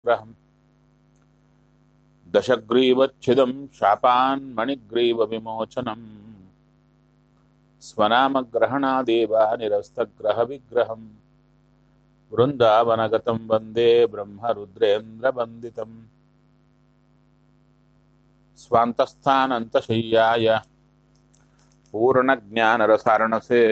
ग्रहम् दशग्रीवच्छिदं शापान्मणिग्रीवविमोचनम् स्वनामग्रहणादेव निरस्तग्रहविग्रहम् वृन्दावनगतं वन्दे ब्रह्मरुद्रेन्द्रवन्दितम् स्वान्तस्थानन्तशय्याय पूर्णज्ञानरसारणसे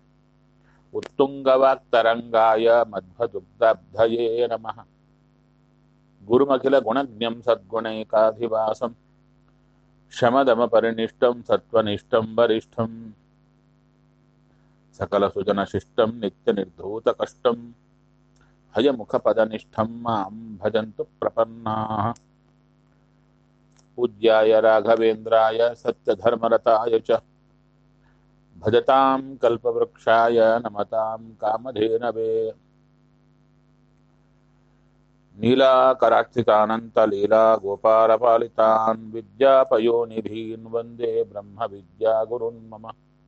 उत्तुङ्गवाक्तरङ्गाय मध्वदुग्धब्धये नमः। गुरुमखिलगुणज्ञं सद्गुणैकाधिवासं शमदमपरिनिष्टं सत्त्वनिष्ठं वरिष्ठं सकलसुजनशिष्टं नित्यनिर्धूतकष्टं हयमुखपदनिष्ठं मां भजन्तु प्रपन्नाः। पूज्याय राघवेन्द्राय सत्यधर्मरताय च भजतां कल्पवृक्षाय नमतां कामधेनवे नीलाकरार्चितानन्तलीला गोपालपालितान् विद्यापयोनिधीन् वन्दे ब्रह्मविद्यागुरुन् मम।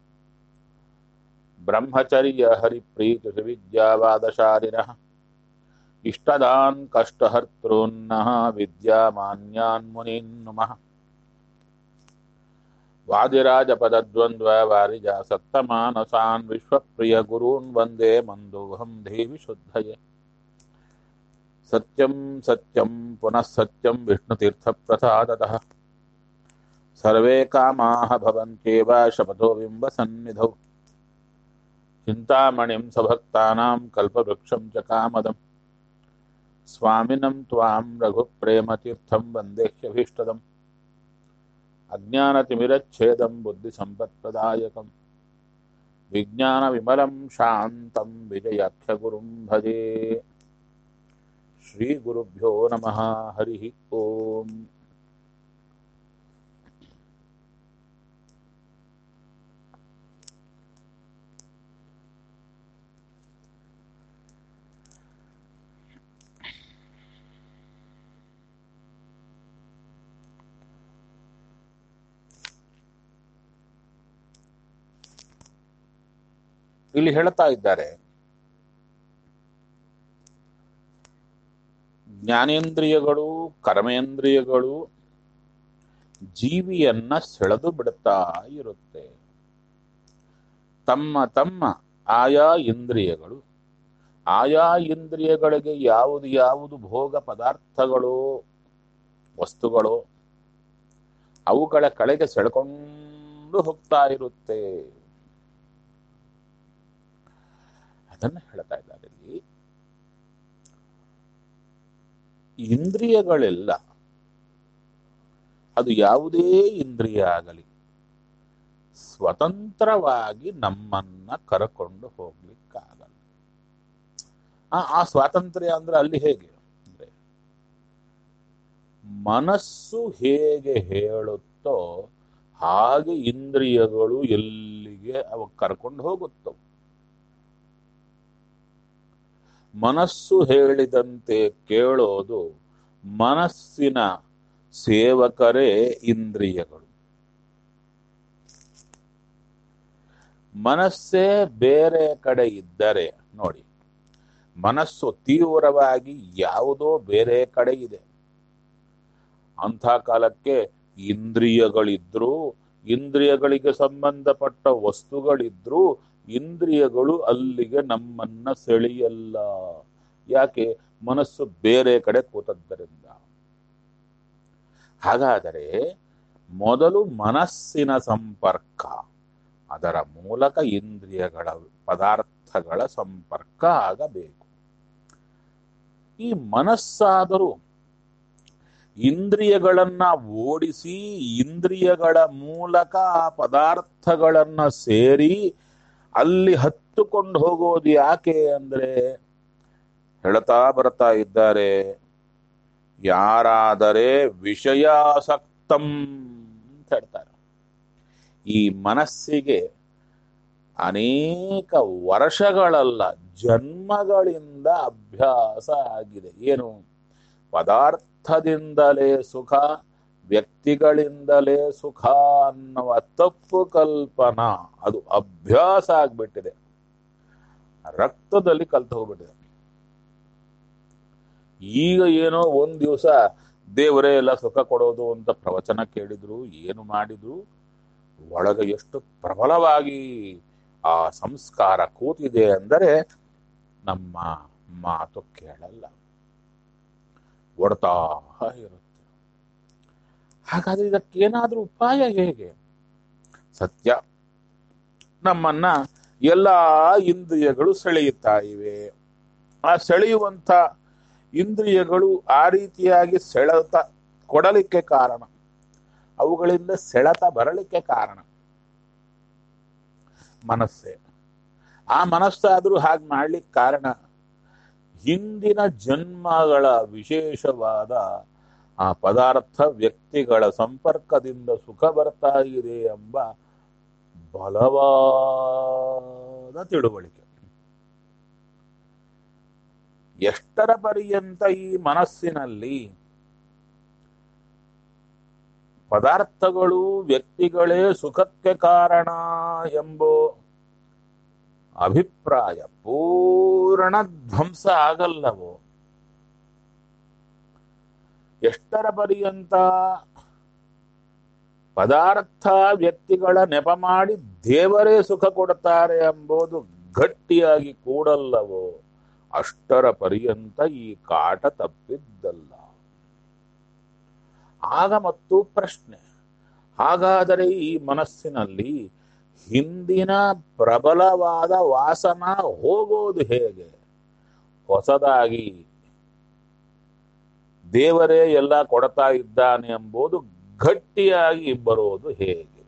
ब्रह्मचर्यहरिप्रीतिसुविद्यावादशालिनः इष्टदान् कष्टहर्तॄन्नः विद्यामान्यान् मुनीन् नुमः। वादिराजपदद्वन्द्ववारिजासक्तमानसान् विश्वप्रियगुरून् वन्दे मन्दोऽहं देवि शुद्धये। सत्यं सत्यं पुनः सत्यं विष्णुतीर्थप्रसादतः सर्वे कामाः भवन्त्येव शपथो बिम्बसन्निधौ चिन्तामणिं सभक्तानां कल्पवृक्षं च कामदं स्वामिनं त्वां रघुप्रेमतीर्थं वन्देह्यभीष्टदम् अज्ञानतिमिरच्छेदं बुद्धिसम्पत्प्रदायकं विज्ञानविमलं शान्तं विजयाख्यगुरुं भजे। श्रीगुरुभ्यो नमः। हरिः ओम्। ಇಲ್ಲಿ ಹೇಳ್ತಾ ಇದ್ದಾರೆ, ಜ್ಞಾನೇಂದ್ರಿಯಗಳು ಕರ್ಮೇಂದ್ರಿಯಗಳು ಜೀವಿಯನ್ನ ಸೆಳೆದು ಬಿಡುತ್ತಾ ಇರುತ್ತೆ. ತಮ್ಮ ತಮ್ಮ ಆಯಾ ಇಂದ್ರಿಯಗಳು, ಆಯಾ ಇಂದ್ರಿಯಗಳಿಗೆ ಯಾವುದು ಯಾವುದು ಭೋಗ ಪದಾರ್ಥಗಳು ವಸ್ತುಗಳು ಅವುಗಳ ಕಡೆಗೆ ಸೆಳೆಕೊಂಡು ಹೋಗ್ತಾ ಇರುತ್ತೆ. ಅದನ್ನು ಹೇಳ್ತಾ ಇದ್ದಾರೆ ಇಲ್ಲಿ. ಇಂದ್ರಿಯಗಳೆಲ್ಲ, ಅದು ಯಾವುದೇ ಇಂದ್ರಿಯ ಆಗಲಿ, ಸ್ವತಂತ್ರವಾಗಿ ನಮ್ಮನ್ನ ಕರಕೊಂಡು ಹೋಗ್ಲಿಕ್ಕಾಗಲ್ಲ. ಆ ಸ್ವಾತಂತ್ರ್ಯ ಅಂದ್ರೆ ಅಲ್ಲಿ ಹೇಗೆ ಅಂದ್ರೆ, ಮನಸ್ಸು ಹೇಗೆ ಹೇಳುತ್ತೋ ಹಾಗೆ ಇಂದ್ರಿಯಗಳು ಎಲ್ಲಿಗೆ ಅವ ಕರ್ಕೊಂಡು ಹೋಗುತ್ತವು. ಮನಸ್ಸು ಹೇಳಿದಂತೆ ಕೇಳೋದು, ಮನಸ್ಸಿನ ಸೇವಕರೇ ಇಂದ್ರಿಯಗಳು. ಮನಸ್ಸೇ ಬೇರೆ ಕಡೆ ಇದ್ದರೆ ನೋಡಿ, ಮನಸ್ಸು ತೀವ್ರವಾಗಿ ಯಾವುದೋ ಬೇರೆ ಕಡೆ ಇದೆ. ಅಂಥ ಕಾಲಕ್ಕೆ ಇಂದ್ರಿಯಗಳಿದ್ರು, ಇಂದ್ರಿಯಗಳಿಗೆ ಸಂಬಂಧಪಟ್ಟ ವಸ್ತುಗಳಿದ್ರು, ಇಂದ್ರಿಯಗಳು ಅಲ್ಲಿಗೆ ನಮ್ಮನ್ನ ಸೆಳೆಯಲ್ಲ. ಯಾಕೆ? ಮನಸ್ಸು ಬೇರೆ ಕಡೆ ಕೂತದ್ದರಿಂದ. ಹಾಗಾದರೆ ಮೊದಲು ಮನಸ್ಸಿನ ಸಂಪರ್ಕ, ಅದರ ಮೂಲಕ ಇಂದ್ರಿಯಗಳ ಪದಾರ್ಥಗಳ ಸಂಪರ್ಕ ಆಗಬೇಕು. ಈ ಮನಸ್ಸಾದರೂ ಇಂದ್ರಿಯಗಳನ್ನ ಓಡಿಸಿ, ಇಂದ್ರಿಯಗಳ ಮೂಲಕ ಆ ಪದಾರ್ಥಗಳನ್ನ ಸೇರಿ ಅಲ್ಲಿ ಹತ್ತುಕೊಂಡು ಹೋಗೋದು ಯಾಕೆ ಅಂದ್ರೆ, ಹೇಳ್ತಾ ಬರ್ತಾ ಇದ್ದಾರೆ, ಯಾರಾದರೆ ವಿಷಯಾಸಕ್ತಂ ಅಂತ ಹೇಳ್ತಾರೆ. ಈ ಮನಸ್ಸಿಗೆ ಅನೇಕ ವರ್ಷಗಳಲ್ಲ, ಜನ್ಮಗಳಿಂದ ಅಭ್ಯಾಸ ಆಗಿದೆ. ಏನು? ಪದಾರ್ಥದಿಂದಲೇ ಸುಖ, ವ್ಯಕ್ತಿಗಳಿಂದಲೇ ಸುಖ ಅನ್ನುವ ತಪ್ಪು ಕಲ್ಪನಾ ಅದು ಅಭ್ಯಾಸ ಆಗ್ಬಿಟ್ಟಿದೆ, ರಕ್ತದಲ್ಲಿ ಕಲ್ತು ಹೋಗ್ಬಿಟ್ಟಿದೆ. ಈಗ ಏನೋ ಒಂದ್ ದಿವಸ ದೇವರೇ ಎಲ್ಲ ಸುಖ ಕೊಡೋದು ಅಂತ ಪ್ರವಚನ ಕೇಳಿದ್ರು, ಏನು ಮಾಡಿದ್ರು, ಒಳಗೆ ಎಷ್ಟು ಪ್ರಬಲವಾಗಿ ಆ ಸಂಸ್ಕಾರ ಕೂತಿದೆ ಅಂದರೆ ನಮ್ಮ ಮಾತು ಕೇಳಲ್ಲ, ಒಡ್ತಾ ಇರುತ್ತೆ. ಹಾಗಾದ್ರೆ ಇದಕ್ಕೇನಾದ್ರೂ ಉಪಾಯ ಹೇಗೆ? ಸತ್ಯ, ನಮ್ಮನ್ನ ಎಲ್ಲಾ ಇಂದ್ರಿಯಗಳು ಸೆಳೆಯುತ್ತಾ ಇವೆ. ಆ ಸೆಳೆಯುವಂತ ಇಂದ್ರಿಯಗಳು ಆ ರೀತಿಯಾಗಿ ಸೆಳೆತ ಕೊಡಲಿಕ್ಕೆ ಕಾರಣ, ಅವುಗಳಿಂದ ಸೆಳೆತ ಬರಲಿಕ್ಕೆ ಕಾರಣ ಮನಸ್ಸೇ. ಆ ಮನಸ್ಸಾದ್ರೂ ಹಾಗೆ ಮಾಡ್ಲಿಕ್ಕೆ ಕಾರಣ ಹಿಂದಿನ ಜನ್ಮಗಳ ವಿಶೇಷವಾದ ಆ ಪದಾರ್ಥ ವ್ಯಕ್ತಿಗಳ ಸಂಪರ್ಕದಿಂದ ಸುಖ ಬರ್ತಾ ಇದೆ ಎಂಬ ಬಲವಾದ ತಿಳುವಳಿಕೆ. ಎಷ್ಟರ ಪರ್ಯಂತ ಈ ಮನಸ್ಸಿನಲ್ಲಿ ಪದಾರ್ಥಗಳು ವ್ಯಕ್ತಿಗಳೇ ಸುಖಕ್ಕೆ ಕಾರಣ ಎಂಬೋ ಅಭಿಪ್ರಾಯ ಪೂರ್ಣ ಧ್ವಂಸ ಆಗಲ್ಲವೋ, ಎಷ್ಟರ ಪರ್ಯಂತ ಪದಾರ್ಥ ವ್ಯಕ್ತಿಗಳ ನೆಪ ಮಾಡಿ ದೇವರೇ ಸುಖ ಕೊಡ್ತಾರೆ ಎಂಬುದು ಗಟ್ಟಿಯಾಗಿ ಕೂಡಲ್ಲವೋ, ಅಷ್ಟರ ಪರ್ಯಂತ ಈ ಕಾಟ ತಪ್ಪಿದ್ದಲ್ಲ. ಆಗ ಮತ್ತು ಪ್ರಶ್ನೆ, ಹಾಗಾದರೆ ಈ ಮನಸ್ಸಿನಲ್ಲಿ ಹಿಂದಿನ ಪ್ರಬಲವಾದ ವಾಸನ ಹೋಗೋದು ಹೇಗೆ? ಹೊಸದಾಗಿ ದೇವರೇ ಎಲ್ಲ ಕೊಡ್ತಾ ಇದ್ದಾನೆ ಎಂಬುದು ಗಟ್ಟಿಯಾಗಿ ಬರೋದು ಹೇಗೆ?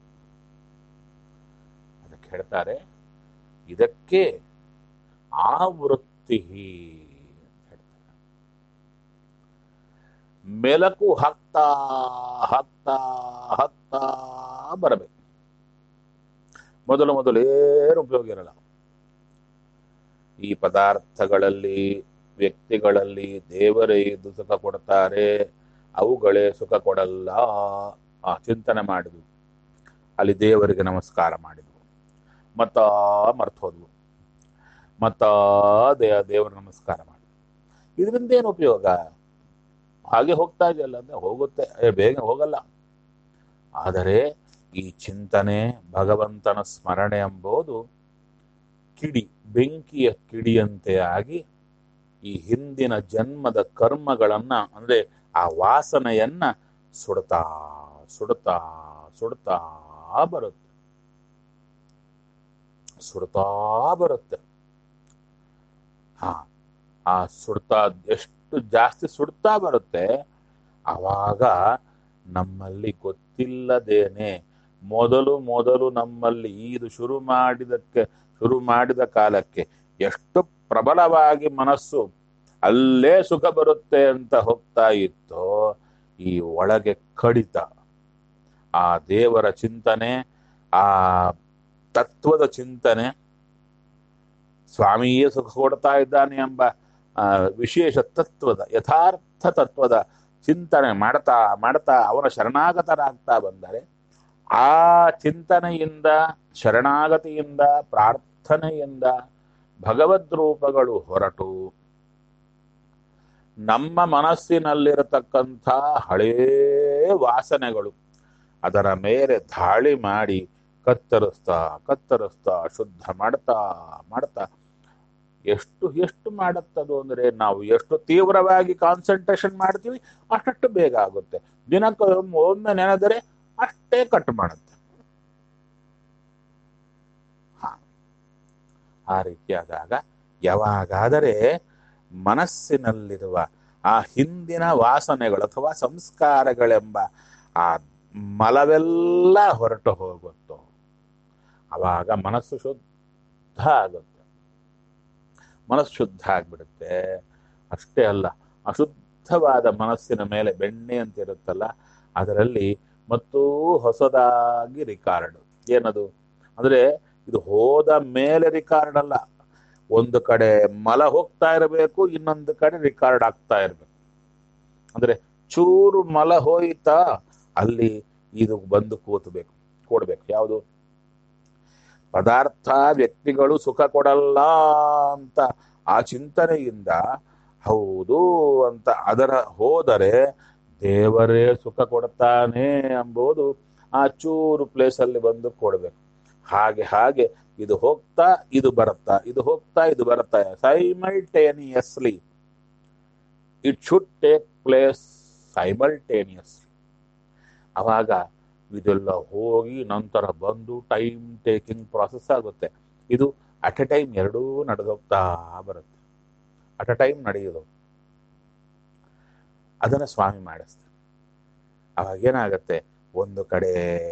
ಅದಕ್ಕೆ ಹೇಳ್ತಾರೆ, ಇದಕ್ಕೆ ಆವೃತ್ತಿ ಅಂತ ಹೇಳ್ತಾರೆ. ಮೆಲಕು ಹಾಕ್ತಾ ಹಾಕ್ತಾ ಹಾಕ್ತಾ ಬರಬೇಕು. ಮೊದಲೇನು ಉಪಯೋಗ ಇರಲ್ಲ. ಈ ಪದಾರ್ಥಗಳಲ್ಲಿ ವ್ಯಕ್ತಿಗಳಲ್ಲಿ ದೇವರೇ ಇದ್ದು ಸುಖ ಕೊಡ್ತಾರೆ, ಅವುಗಳೇ ಸುಖ ಕೊಡಲ್ಲ. ಆ ಚಿಂತನೆ ಮಾಡಿದ್ವು, ಅಲ್ಲಿ ದೇವರಿಗೆ ನಮಸ್ಕಾರ ಮಾಡಿದ್ವು, ಮತ್ತ ಮರ್ತು ಹೋದ್ವು, ಮತ್ತ ದೇವರ ನಮಸ್ಕಾರ ಮಾಡಿದ್ವು. ಇದರಿಂದ ಏನು ಉಪಯೋಗ? ಹಾಗೆ ಹೋಗ್ತಾ ಇದೆಯಲ್ಲ ಅಂದ್ರೆ ಹೋಗುತ್ತೆ, ಬೇಗ ಹೋಗಲ್ಲ. ಆದರೆ ಈ ಚಿಂತನೆ ಭಗವಂತನ ಸ್ಮರಣೆ ಎಂಬುದು ಕಿಡಿ, ಬೆಂಕಿಯ ಕಿಡಿಯಂತೆ ಆಗಿ ಈ ಹಿಂದಿನ ಜನ್ಮದ ಕರ್ಮಗಳನ್ನ ಅಂದ್ರೆ ಆ ವಾಸನೆಯನ್ನ ಸುಡ್ತಾ ಸುಡ್ತಾ ಸುಡ್ತಾ ಬರುತ್ತೆ, ಸುಡ್ತಾ ಬರುತ್ತೆ. ಆ ಸುಡ್ತಾ ಎಷ್ಟು ಜಾಸ್ತಿ ಸುಡ್ತಾ ಬರುತ್ತೆ, ಆವಾಗ ನಮ್ಮಲ್ಲಿ ಗೊತ್ತಿಲ್ಲದೇನೆ ಮೊದಲು ನಮ್ಮಲ್ಲಿ ಇದು ಶುರು ಮಾಡಿದ ಕಾಲಕ್ಕೆ ಎಷ್ಟು ಪ್ರಬಲವಾಗಿ ಮನಸ್ಸು ಅಲ್ಲೇ ಸುಖ ಬರುತ್ತೆ ಅಂತ ಹೋಗ್ತಾ ಇತ್ತೋ, ಈ ಒಳಗೆ ಕಡಿತ, ಆ ದೇವರ ಚಿಂತನೆ, ಆ ತತ್ವದ ಚಿಂತನೆ, ಸ್ವಾಮಿಯೇ ಸುಖ ಕೊಡ್ತಾ ಇದ್ದಾನೆ ಎಂಬ ವಿಶೇಷ ತತ್ವದ ಯಥಾರ್ಥ ತತ್ವದ ಚಿಂತನೆ ಮಾಡ್ತಾ ಮಾಡ್ತಾ ಅವನ ಶರಣಾಗತರಾಗ್ತಾ ಬಂದರೆ, ಆ ಚಿಂತನೆಯಿಂದ ಶರಣಾಗತಿಯಿಂದ ಪ್ರಾರ್ಥನೆಯಿಂದ ಭಗವದ್ ರೂಪಗಳು ಹೊರಟು ನಮ್ಮ ಮನಸ್ಸಿನಲ್ಲಿರತಕ್ಕಂಥ ಹಳೇ ವಾಸನೆಗಳು ಅದರ ಮೇಲೆ ದಾಳಿ ಮಾಡಿ ಕತ್ತರಿಸ್ತಾ ಶುದ್ಧ ಮಾಡ್ತಾ ಎಷ್ಟು ಮಾಡುತ್ತದು ಅಂದ್ರೆ, ನಾವು ಎಷ್ಟು ತೀವ್ರವಾಗಿ ಕಾನ್ಸಂಟ್ರೇಷನ್ ಮಾಡ್ತೀವಿ ಅಷ್ಟು ಬೇಗ ಆಗುತ್ತೆ. ದಿನಕ್ಕೆ ಒಮ್ಮೆ ನೆನೆದರೆ ಅಷ್ಟೇ ಕಟ್ ಮಾಡುತ್ತೆ. ಆ ರೀತಿಯಾದಾಗ ಯಾವಾಗಾದರೆ ಮನಸ್ಸಿನಲ್ಲಿರುವ ಆ ಹಿಂದಿನ ವಾಸನೆಗಳು ಅಥವಾ ಸಂಸ್ಕಾರಗಳೆಂಬ ಆ ಮಲವೆಲ್ಲ ಹೊರಟು ಹೋಗುತ್ತೋ, ಅವಾಗ ಮನಸ್ಸು ಶುದ್ಧ ಆಗುತ್ತೆ. ಮನಸ್ಸು ಶುದ್ಧ ಆಗ್ಬಿಡುತ್ತೆ. ಅಷ್ಟೇ ಅಲ್ಲ, ಅಶುದ್ಧವಾದ ಮನಸ್ಸಿನ ಮೇಲೆ ಬೆಣ್ಣೆ ಅಂತ ಇರುತ್ತಲ್ಲ, ಅದರಲ್ಲಿ ಮತ್ತೂ ಹೊಸದಾಗಿ ರಿಕಾರ್ಡ್. ಏನದು ಅಂದ್ರೆ, ಇದು ಹೋದ ಮೇಲೆ ರಿಕಾರ್ಡ್ ಅಲ್ಲ, ಒಂದು ಕಡೆ ಮಲ ಹೋಗ್ತಾ ಇರಬೇಕು, ಇನ್ನೊಂದು ಕಡೆ ರಿಕಾರ್ಡ್ ಆಗ್ತಾ ಇರ್ಬೇಕು. ಅಂದ್ರೆ ಚೂರು ಮಲ ಹೋಯ್ತಾ ಅಲ್ಲಿ ಇದು ಬಂದು ಕೂಡ್ಬೇಕು. ಯಾವುದು? ಪದಾರ್ಥ ವ್ಯಕ್ತಿಗಳು ಸುಖ ಕೊಡಲ್ಲ ಅಂತ ಆ ಚಿಂತನೆಯಿಂದ ಹೌದು ಅಂತ ಅದರ ಹೋದರೆ ದೇವರೇ ಸುಖ ಕೊಡ್ತಾನೆ ಎಂಬುದು ಆ ಚೂರು ಪ್ಲೇಸಲ್ಲಿ ಬಂದು ಕೊಡ್ಬೇಕು. ಹಾಗೆ ಹಾಗೆ ಇದು ಹೋಗ್ತಾ ಇದು ಬರುತ್ತಾ, ಇದು ಹೋಗ್ತಾ ಇದು ಬರುತ್ತಾ, simultaneously it should take place simultaneously. ಅವಾಗ ಇದೆಲ್ಲ ಹೋಗಿ ನಂತರ ಬಂದು ಟೈಮ್ ಟೇಕಿಂಗ್ ಪ್ರಾಸೆಸ್ ಆಗುತ್ತೆ. ಇದು ಅಟ್ ಎ ಟೈಮ್ ಎರಡೂ ನಡೆದೋಗ್ತಾ ಬರುತ್ತೆ. ಅಟ್ ಅ ಟೈಮ್ ನಡೆಯೋದು ಅದನ್ನ ಸ್ವಾಮಿ ಮಾಡಿಸ್ತಾರೆ. ಅವಾಗ ಏನಾಗತ್ತೆ, ಒಂದು ಕಡೆ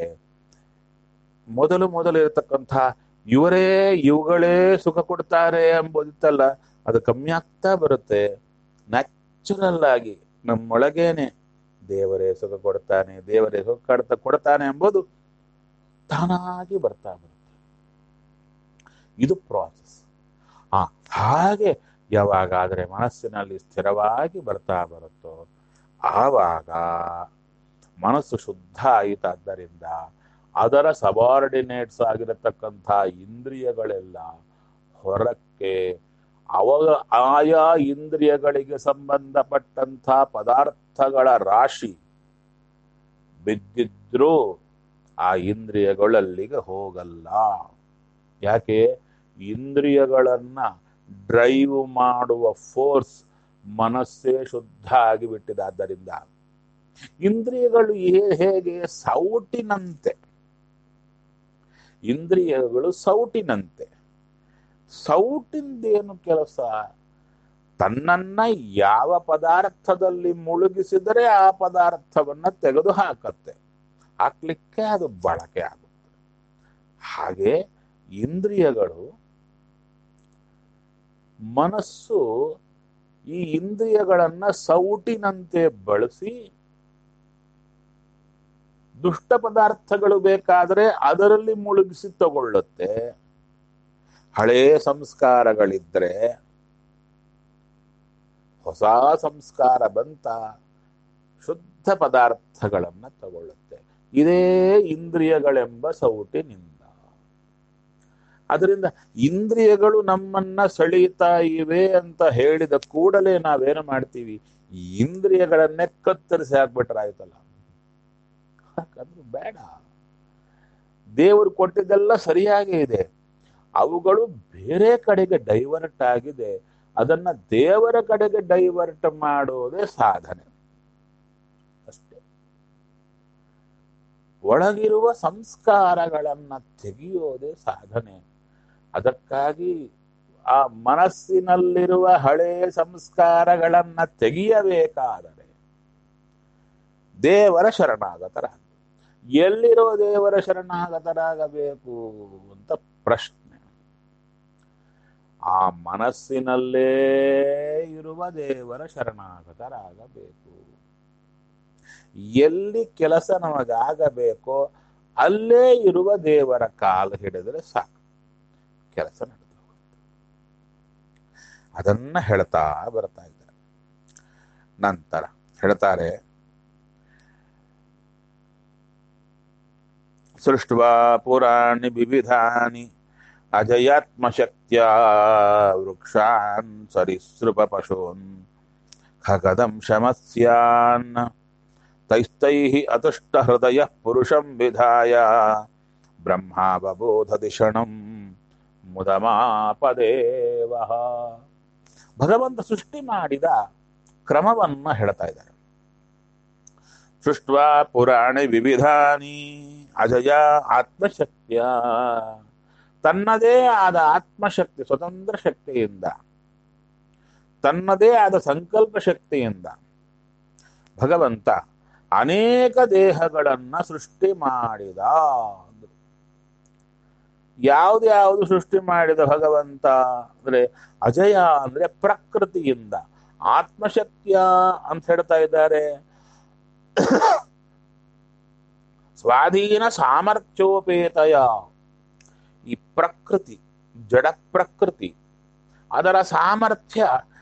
ಮೊದಲು ಇರತಕ್ಕಂಥ ಇವುಗಳೇ ಸುಖ ಕೊಡ್ತಾರೆ ಎಂಬುದಿತ್ತಲ್ಲ, ಅದು ಕಮ್ಮಿ ಆಗ್ತಾ ಬರುತ್ತೆ. ನ್ಯಾಚುರಲ್ ಆಗಿ ನಮ್ಮೊಳಗೇನೆ ದೇವರೇ ಸುಖ ಕೊಡ್ತಾನೆ, ದೇವರೇ ಸುಖ ಕೊಡ್ತಾನೆ ಎಂಬುದು ತಾನಾಗಿ ಬರ್ತಾ ಬರುತ್ತೆ. ಇದು ಪ್ರಾಸೆಸ್. ಹಾಗೆ ಯಾವಾಗಾದರೆ ಮನಸ್ಸಿನಲ್ಲಿ ಸ್ಥಿರವಾಗಿ ಬರ್ತಾ ಬರುತ್ತೋ ಆವಾಗ ಮನಸ್ಸು ಶುದ್ಧ ಆಯಿತಾದ್ದರಿಂದ ಅದರ ಸಬಾರ್ಡಿನೇಟ್ಸ್ ಆಗಿರತಕ್ಕಂಥ ಇಂದ್ರಿಯಗಳೆಲ್ಲ ಹೊರಕ್ಕೆ ಆಯಾ ಇಂದ್ರಿಯಗಳಿಗೆ ಸಂಬಂಧಪಟ್ಟಂಥ ಪದಾರ್ಥಗಳ ರಾಶಿ ಬಿದ್ದಿದ್ರೂ ಆ ಇಂದ್ರಿಯಗಳಲ್ಲಿಗೆ ಹೋಗಲ್ಲ. ಯಾಕೆ? ಇಂದ್ರಿಯಗಳನ್ನ ಡ್ರೈವ್ ಮಾಡುವ ಫೋರ್ಸ್ ಮನಸ್ಸೇ ಶುದ್ಧ ಆಗಿಬಿಟ್ಟಿದಾದ್ದರಿಂದ. ಇಂದ್ರಿಯಗಳು ಹೇಗೆ ಸೌಟಿನಂತೆ, ಇಂದ್ರಿಯಗಳು ಸೌಟಿನಂತೆ. ಸೌಟಿಂದೇನು ಕೆಲಸ? ತನ್ನನ್ನ ಯಾವ ಪದಾರ್ಥದಲ್ಲಿ ಮುಳುಗಿಸಿದರೆ ಆ ಪದಾರ್ಥವನ್ನ ತೆಗೆದು ಹಾಕ್ಲಿಕ್ಕೆ ಅದು ಬಳಕೆ ಆಗುತ್ತೆ. ಹಾಗೆ ಇಂದ್ರಿಯಗಳು, ಮನಸ್ಸು ಈ ಇಂದ್ರಿಯಗಳನ್ನ ಸೌಟಿನಂತೆ ಬಳಸಿ ದುಷ್ಟ ಪದಾರ್ಥಗಳು ಬೇಕಾದರೆ ಅದರಲ್ಲಿ ಮುಳುಗಿಸಿ ತಗೊಳ್ಳುತ್ತೆ. ಹಳೇ ಸಂಸ್ಕಾರಗಳಿದ್ರೆ ಹೊಸ ಸಂಸ್ಕಾರ ಬಂತ ಶುದ್ಧ ಪದಾರ್ಥಗಳನ್ನ ತಗೊಳ್ಳುತ್ತೆ. ಇದೇ ಇಂದ್ರಿಯಗಳೆಂಬ ಸೌಟಿನಿಂದ. ಅದರಿಂದ ಇಂದ್ರಿಯಗಳು ನಮ್ಮನ್ನ ಸೆಳೆಯುತ್ತಾ ಇವೆ ಅಂತ ಹೇಳಿದ ಕೂಡಲೇ ನಾವೇನು ಮಾಡ್ತೀವಿ? ಇಂದ್ರಿಯಗಳನ್ನೇ ಕತ್ತರಿಸಿ ಹಾಕ್ಬಿಟ್ರಾಯ್ತಲ್ಲ. ಯಾಕಂದ್ರೆ ಬೇಡ. ದೇವರು ಕೊಟ್ಟಿದ್ದೆಲ್ಲ ಸರಿಯಾಗಿ ಇದೆ, ಅವುಗಳು ಬೇರೆ ಕಡೆಗೆ ಡೈವರ್ಟ್ ಆಗಿದೆ. ಅದನ್ನ ದೇವರ ಕಡೆಗೆ ಡೈವರ್ಟ್ ಮಾಡೋದೇ ಸಾಧನೆ ಅಷ್ಟೇ. ಒಳಗಿರುವ ಸಂಸ್ಕಾರಗಳನ್ನ ತೆಗೆಯೋದೇ ಸಾಧನೆ. ಅದಕ್ಕಾಗಿ ಆ ಮನಸ್ಸಿನಲ್ಲಿರುವ ಹಳೆ ಸಂಸ್ಕಾರಗಳನ್ನ ತೆಗೆಯಬೇಕಾದರೆ ದೇವರ ಶರಣಾಗತರಾಗ. ಎಲ್ಲಿರೋ ದೇವರ ಶರಣಾಗತರಾಗಬೇಕು ಅಂತ ಪ್ರಶ್ನೆ. ಆ ಮನಸ್ಸಿನಲ್ಲೇ ಇರುವ ದೇವರ ಶರಣಾಗತರಾಗಬೇಕು. ಎಲ್ಲಿ ಕೆಲಸ ನಮಗಾಗಬೇಕೋ ಅಲ್ಲೇ ಇರುವ ದೇವರ ಕಾಲು ಹಿಡಿದರೆ ಸಾಕು, ಕೆಲಸ ನಡೆದು ಹೋಗುತ್ತೆ. ಅದನ್ನ ಹೇಳ್ತಾ ಬರ್ತಾ ಇದ್ದಾರೆ. ನಂತರ ಹೇಳ್ತಾರೆ, ಸೃಷ್ಟ್ವಾ ಪುರಾಣಿ ವಿವಿಧಾನಿ ಅಜಯಾತ್ಮಶಕ್ತ್ಯ ವೃಕ್ಷಾನ್ ಸರಿಸೃಪ ಪಶೂನ್ ಖಗದಂ ಶಮಸ್ಯಾನ್ ತೈಸ್ತೈಃ ಅತುಷ್ಟ ಹೃದಯ ಪುರುಷಂ ವಿಧಾಯ ಬ್ರಹ್ಮಾವಬೋಧದಿಷಣಂ ಮುದಮಾಪದೇವಃ. ಭಗವಂತ ಸೃಷ್ಟಿ ಮಾಡಿದ ಕ್ರಮವನ್ನ ಹೇಳ್ತಾ ಇದ್ದಾರೆ. ಸೃಷ್ಟ್ವಾ ಪುರಾಣಿ ವಿವಿಧಾನಿ ಅಜಯ ಆತ್ಮಶಕ್ತಿಯ, ತನ್ನದೇ ಆದ ಆತ್ಮಶಕ್ತಿ ಸ್ವತಂತ್ರ ಶಕ್ತಿಯಿಂದ, ತನ್ನದೇ ಆದ ಸಂಕಲ್ಪ ಶಕ್ತಿಯಿಂದ ಭಗವಂತ ಅನೇಕ ದೇಹಗಳನ್ನ ಸೃಷ್ಟಿ ಮಾಡಿದ. ಯಾವ್ದು ಸೃಷ್ಟಿ ಮಾಡಿದ ಭಗವಂತ ಅಂದ್ರೆ ಅಜಯ ಅಂದ್ರೆ ಪ್ರಕೃತಿಯಿಂದ. ಆತ್ಮಶಕ್ತಿಯ ಅಂತ ಹೇಳ್ತಾ ಇದ್ದಾರೆ. ಸ್ವಾಧೀನ ಸಾಮರ್ಥ್ಯೋಪೇತಯ, ಈ ಪ್ರಕೃತಿ ಜಡ ಪ್ರಕೃತಿ ಅದರ ಸಾಮರ್ಥ್ಯ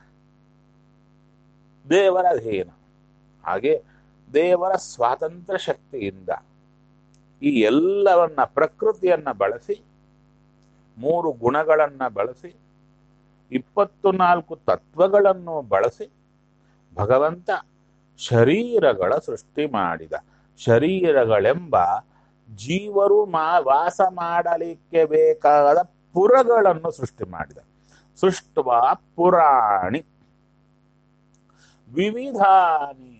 ದೇವರ ಅಧೀನ. ಹಾಗೆ ದೇವರ ಸ್ವಾತಂತ್ರ್ಯ ಶಕ್ತಿಯಿಂದ ಈ ಎಲ್ಲವನ್ನ ಪ್ರಕೃತಿಯನ್ನ ಬಳಸಿ, ಮೂರು ಗುಣಗಳನ್ನ ಬಳಸಿ 24 ತತ್ವಗಳನ್ನು ಬಳಸಿ ಭಗವಂತ ಶರೀರಗಳ ಸೃಷ್ಟಿ ಮಾಡಿದ. ಶರೀರಗಳೆಂಬ ಜೀವರು ವಾಸ ಮಾಡಲಿಕ್ಕೆ ಬೇಕಾದ ಪುರಗಳನ್ನು ಸೃಷ್ಟಿ ಮಾಡಿದ. ಸೃಷ್ಟ್ವಾ ಪುರಾಣಿ ವಿವಿಧಾನಿ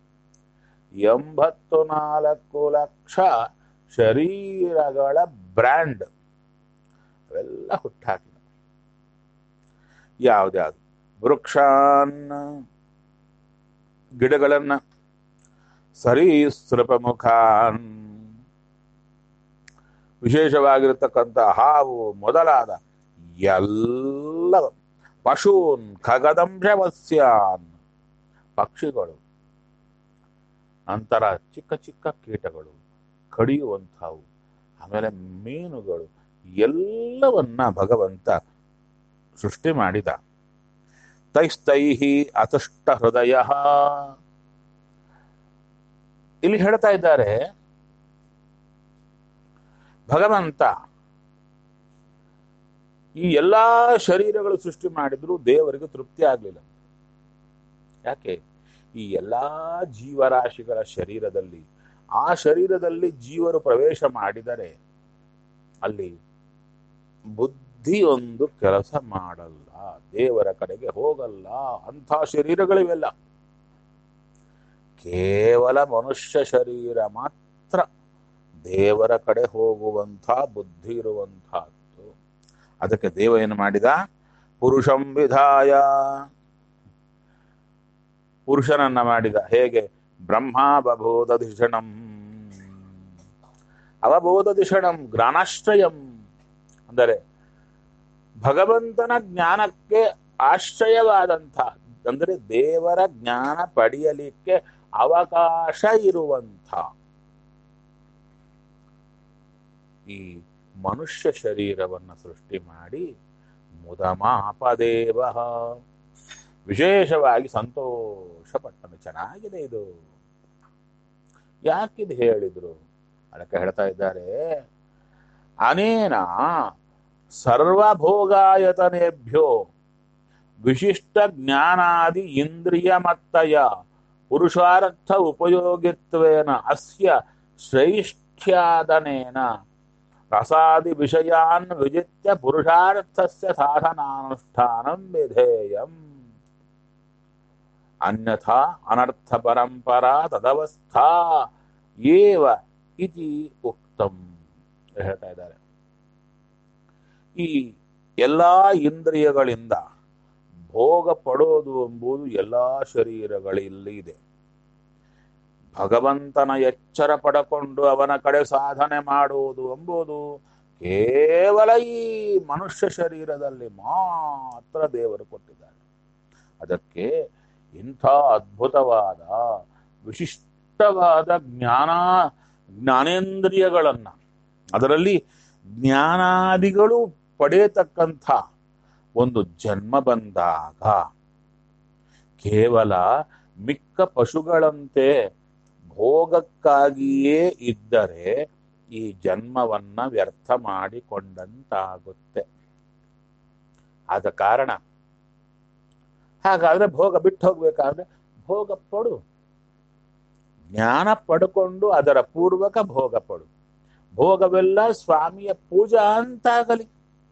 84 ಲಕ್ಷ ಶರೀರಗಳ ಬ್ರ್ಯಾಂಡ್ ಅವೆಲ್ಲ ಹುಟ್ಟಾಕಿದ. ಯಾವ್ದ್ಯಾವ್ದು? ವೃಕ್ಷಾನ್ನ ಗಿಡಗಳನ್ನ, ಸರೀಸೃಪ ಮುಖಾನ್ ವಿಶೇಷವಾಗಿರತಕ್ಕಂಥ ಹಾವು ಮೊದಲಾದ ಎಲ್ಲ, ಪಶೂನ್ ಖಗದಂಶವಸ್ಯಾನ್ ಪಕ್ಷಿಗಳು, ನಂತರ ಚಿಕ್ಕ ಚಿಕ್ಕ ಕೀಟಗಳು, ಕಡಿಯುವಂಥವು, ಆಮೇಲೆ ಮೀನುಗಳು, ಎಲ್ಲವನ್ನ ಭಗವಂತ ಸೃಷ್ಟಿ ಮಾಡಿದ. ತೈಸ್ತೈಹಿ ಅತುಷ್ಟ ಹೃದಯ. ಇಲ್ಲಿ ಹೇಳ್ತಾ ಇದ್ದಾರೆ ಭಗವಂತ ಈ ಎಲ್ಲಾ ಶರೀರಗಳು ಸೃಷ್ಟಿ ಮಾಡಿದ್ರು ದೇವರಿಗೆ ತೃಪ್ತಿ ಆಗ್ಲಿಲ್ಲ. ಯಾಕೆ? ಈ ಎಲ್ಲಾ ಜೀವರಾಶಿಗಳ ಶರೀರದಲ್ಲಿ, ಆ ಶರೀರದಲ್ಲಿ ಜೀವರು ಪ್ರವೇಶ ಮಾಡಿದರೆ ಅಲ್ಲಿ ಬುದ್ಧಿ ಒಂದು ಕೆಲಸ ಮಾಡಲ್ಲ, ದೇವರ ಕಡೆಗೆ ಹೋಗಲ್ಲ. ಅಂಥ ಶರೀರಗಳಿವೆಲ್ಲ. ಕೇವಲ ಮನುಷ್ಯ ಶರೀರ ಮಾತ್ರ ದೇವರ ಕಡೆ ಹೋಗುವಂಥ ಬುದ್ಧಿ ಇರುವಂತಹದ್ದು. ಅದಕ್ಕೆ ದೇವ ಏನು ಮಾಡಿದ? ಪುರುಷಂ ವಿಧಾಯ, ಪುರುಷನನ್ನ ಮಾಡಿದ. ಹೇಗೆ? ಬ್ರಹ್ಮ ಬಬೋಧಧಿಷಣಂ, ಅವಬೋಧಧಿಷಣಂ ಜ್ಞಾನಾಶ್ರಯಂ, ಅಂದರೆ ಭಗವಂತನ ಜ್ಞಾನಕ್ಕೆ ಆಶ್ರಯವಾದಂಥ, ಅಂದರೆ ದೇವರ ಜ್ಞಾನ ಪಡೆಯಲಿಕ್ಕೆ ಅವಕಾಶ ಇರುವಂಥ ಈ ಮನುಷ್ಯ ಶರೀರವನ್ನು ಸೃಷ್ಟಿ ಮಾಡಿ ಮುದಮಾಪದೇವ ವಿಶೇಷವಾಗಿ ಸಂತೋಷ ಪಟ್ಟನು. ಚೆನ್ನಾಗಿದೆ ಇದು. ಯಾಕಿದು ಹೇಳಿದ್ರು? ಅದಕ್ಕೆ ಹೇಳ್ತಾ ಇದ್ದಾರೆ, ಅನೇನ ಸರ್ವಭೋಗಾಯತನೇಭ್ಯೋ ವಿಶಿಷ್ಟ ಜ್ಞಾನಾದಿ ಇಂದ್ರಿಯ ಮತ್ತಯ ಪುರುಷಾರ್ಥ ಉಪಯೋಗಿತ್ವೇನ ಅಸ್ಯ ಶ್ರೈಷ್ಠ್ಯಾದನೇನ ರಸಾದಿ ವಿಷಯಾನ್ ವಿಜಿತ್ಯ ಪುರುಷಾರ್ಥಸ್ಯ ಸಾಧನಾನುಷ್ಠಾನಂ ವಿಧೇಯಂ ಅನ್ಯಥಾ ಅನರ್ಥ ಪರಂಪರಾ ತದವಸ್ಥಾ ಏವ ಇತಿ ಉಕ್ತಂ. ಹೇಳ್ತಾ ಇದ್ದಾರೆ, ಈ ಎಲ್ಲಾ ಇಂದ್ರಿಯಗಳಿಂದ ಭೋಗ ಪಡೋದು ಎಂಬುದು ಎಲ್ಲಾ ಶರೀರಗಳಲ್ಲಿ ಇದೆ. ಭಗವಂತನ ಎಚ್ಚರ ಪಡಕೊಂಡು ಅವನ ಕಡೆ ಸಾಧನೆ ಮಾಡುವುದು ಎಂಬುದು ಕೇವಲ ಈ ಮನುಷ್ಯ ಶರೀರದಲ್ಲಿ ಮಾತ್ರ ದೇವರು ಕೊಟ್ಟಿದ್ದಾರೆ. ಅದಕ್ಕೆ ಇಂಥ ಅದ್ಭುತವಾದ ವಿಶಿಷ್ಟವಾದ ಜ್ಞಾನೇಂದ್ರಿಯಗಳನ್ನ, ಅದರಲ್ಲಿ ಜ್ಞಾನಾದಿಗಳು ಪಡೆಯತಕ್ಕಂಥ ಒಂದು ಜನ್ಮ ಬಂದಾಗ ಕೇವಲ ಮಿಕ್ಕ ಪಶುಗಳಂತೆ ಭೋಗಕ್ಕಾಗಿಯೇ ಇದ್ದರೆ ಈ ಜನ್ಮವನ್ನ ವ್ಯರ್ಥ ಮಾಡಿಕೊಂಡಂತಾಗುತ್ತೆ. ಆದ ಕಾರಣ ಹಾಗಾದ್ರೆ ಭೋಗ ಬಿಟ್ಟು ಹೋಗ್ಬೇಕಾದ್ರೆ ಭೋಗ ಪಡು, ಜ್ಞಾನ ಪಡ್ಕೊಂಡು ಅದರ ಪೂರ್ವಕ ಭೋಗ ಪಡು. ಭೋಗವೆಲ್ಲ ಸ್ವಾಮಿಯ ಪೂಜಾ ಅಂತಾಗಲಿ.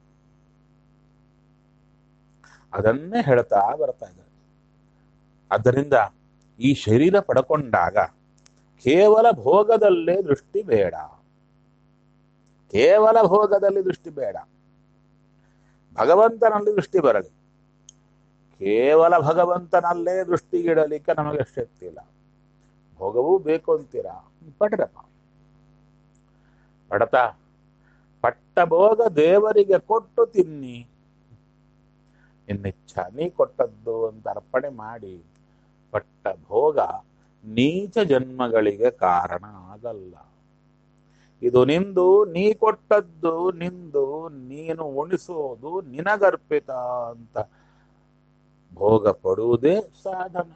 ಅದನ್ನೇ ಹೇಳ್ತಾ ಬರ್ತಾ ಇದ್ದಾರೆ. ಆದ್ದರಿಂದ ಈ ಶರೀರ ಪಡ್ಕೊಂಡಾಗ ಕೇವಲ ಭೋಗದಲ್ಲೇ ದೃಷ್ಟಿ ಬೇಡ, ಕೇವಲ ಭೋಗದಲ್ಲಿ ದೃಷ್ಟಿ ಬೇಡ, ಭಗವಂತನಲ್ಲಿ ದೃಷ್ಟಿ ಬರಲಿ. ಕೇವಲ ಭಗವಂತನಲ್ಲೇ ದೃಷ್ಟಿ ಇಡಲಿಕ್ಕೆ ನಮಗೆ ಶಕ್ತಿ ಇಲ್ಲ. ಭೋಗವೂ ಬೇಕು ಅಂತೀರಾ, ಪಡ್ರಪ್ಪ. ಪಡ್ತಾ ಪಟ್ಟ ಭೋಗ ದೇವರಿಗೆ ಕೊಟ್ಟು ತಿನ್ನಿ, ಇನ್ನಿಚ್ಛ ನೀ ಕೊಟ್ಟದ್ದು ಅಂತ ಅರ್ಪಣೆ ಮಾಡಿ. ಪಟ್ಟ ಭೋಗ ನೀಚ ಜನ್ಮಗಳಿಗೆ ಕಾರಣ ಆಗಲ್ಲ. ಇದು ನಿಂದು, ನೀ ಕೊಟ್ಟದ್ದು ನಿಂದು, ನೀನು ಉಣಿಸೋದು ನಿನಗರ್ಪಿತ ಅಂತ ಭೋಗ ಪಡುವುದೇ ಸಾಧನ.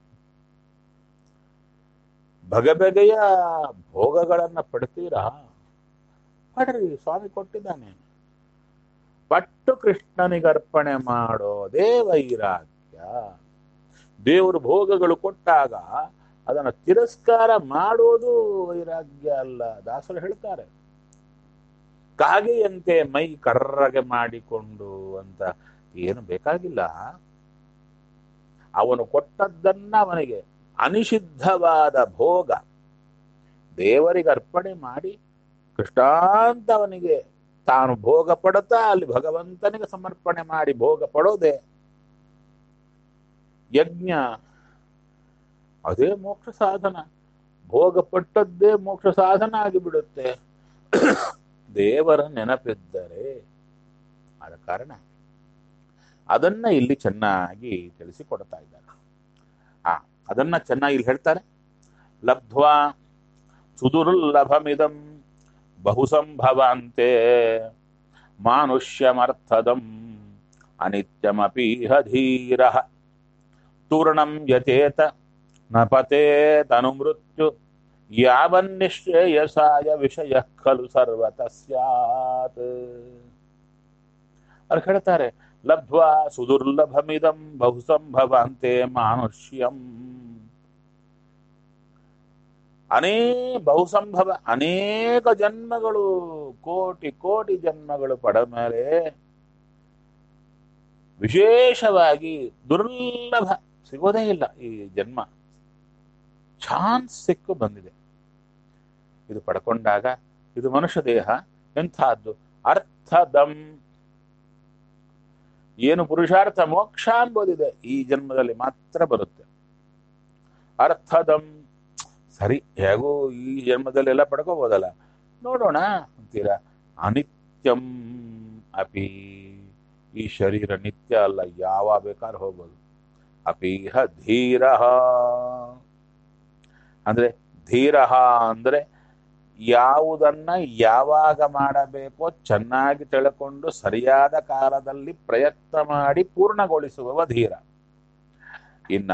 ಬಗೆಬಗೆಯ ಭೋಗಗಳನ್ನ ಪಡ್ತೀರಾ? ಪಡ್ರಿ, ಸ್ವಾಮಿ ಕೊಟ್ಟಿದ್ದಾನೆ. ಪಟ್ಟು ಕೃಷ್ಣನಿಗರ್ಪಣೆ ಮಾಡೋದೇ ವೈರಾಗ್ಯ. ದೇವರು ಭೋಗಗಳು ಕೊಟ್ಟಾಗ ಅದನ್ನು ತಿರಸ್ಕಾರ ಮಾಡೋದು ವೈರಾಗ್ಯ ಅಲ್ಲ. ದಾಸರು ಹೇಳ್ತಾರೆ, ಕಾಗೆಯಂತೆ ಮೈ ಕರ್ರಗೆ ಮಾಡಿಕೊಂಡು ಅಂತ ಏನು ಬೇಕಾಗಿಲ್ಲ. ಅವನು ಕೊಟ್ಟದ್ದನ್ನ ಅವನಿಗೆ ಅನಿಷಿದ್ಧವಾದ ಭೋಗ ದೇವರಿಗೆ ಅರ್ಪಣೆ ಮಾಡಿ ಕೃಷ್ಣಾಂತ ಅವನಿಗೆ ತಾನು ಭೋಗ ಪಡುತ್ತಾ ಅಲ್ಲಿ ಭಗವಂತನಿಗೆ ಸಮರ್ಪಣೆ ಮಾಡಿ ಭೋಗ ಪಡೋದೆ ಯಜ್ಞ. ಅದೇ ಮೋಕ್ಷ ಸಾಧನ. ಭೋಗ ಪಟ್ಟದ್ದೇ ಮೋಕ್ಷ ಸಾಧನ ಆಗಿಬಿಡುತ್ತೆ ದೇವರ ನೆನಪಿದ್ದರೆ. ಆದ ಕಾರಣ ಅದನ್ನ ಇಲ್ಲಿ ಚೆನ್ನಾಗಿ ತಿಳಿಸಿಕೊಡ್ತಾ ಇದ್ದಾರೆ. ಅದನ್ನ ಚೆನ್ನಾಗಿ ಇಲ್ಲಿ ಹೇಳ್ತಾರೆ. ಲಬ್ಧ್ವಾ ಸುದುರ್ಲಭಮಿದಂ ಬಹುಸಂಭವಾಂತೆ ಮಾನುಷ್ಯಮರ್ಥದಂ ಅನಿತ್ಯಮಪೀಹ ಧೀರಃ ತೂರ್ಣಂ ಯತೇತ ನ ಪತೇತನುಮೃತ್ಯು ಯಾವನ್ನಿಶ್ರೇಯಸಾಯ ವಿಷಯ ಖಲು ಸರ್ವತಃ ಸ್ಯಾತ್. ಅಲ್ಲಿ ಹೇಳ್ತಾರೆ, ಲಬ್ಧ್ವಾ ಸುದುರ್ಲಭಮಿದಂ ಬಹುಸಂಭವಾಂತೆ ಮಾನುಷ್ಯಂ. ಬಹುಸಂಭವ ಅನೇಕ ಜನ್ಮಗಳು, ಕೋಟಿ ಕೋಟಿ ಜನ್ಮಗಳು ಪಡೆದ ಮೇಲೆ ವಿಶೇಷವಾಗಿ ದುರ್ಲಭ ಸಿಗೋದೇ ಇಲ್ಲ. ಈ ಜನ್ಮ ಚಾನ್ಸ್ ಸಿಕ್ಕು ಬಂದಿದೆ. ಇದು ಪಡ್ಕೊಂಡಾಗ ಇದು ಮನುಷ್ಯ ದೇಹ ಎಂಥದ್ದು? ಅರ್ಥದಂ. ಏನು ಪುರುಷಾರ್ಥ ಮೋಕ್ಷ ಅನ್ಬೋದಿದೆ ಈ ಜನ್ಮದಲ್ಲಿ ಮಾತ್ರ ಬರುತ್ತೆ. ಅರ್ಥದಂ. ಸರಿ, ಹೇಗೂ ಈ ಜನ್ಮದಲ್ಲೆಲ್ಲ ಪಡ್ಕೋಬೋದಲ್ಲ, ನೋಡೋಣ ಅಂತೀರಾ. ಅನಿತ್ಯಂ ಅಪಿ. ಈ ಶರೀರ ನಿತ್ಯ ಅಲ್ಲ, ಯಾವ ಬೇಕಾದ್ರೆ ಹೋಗ್ಬೋದು. ಅಪೀಹ ಧೀರಃ ಅಂದ್ರೆ, ಧೀರಃ ಅಂದ್ರೆ ಯಾವುದನ್ನ ಯಾವಾಗ ಮಾಡಬೇಕೋ ಚೆನ್ನಾಗಿ ತಿಳ್ಕೊಂಡು ಸರಿಯಾದ ಕಾಲದಲ್ಲಿ ಪ್ರಯತ್ನ ಮಾಡಿ ಪೂರ್ಣಗೊಳಿಸುವವ ಧೀರ. ಇನ್ನ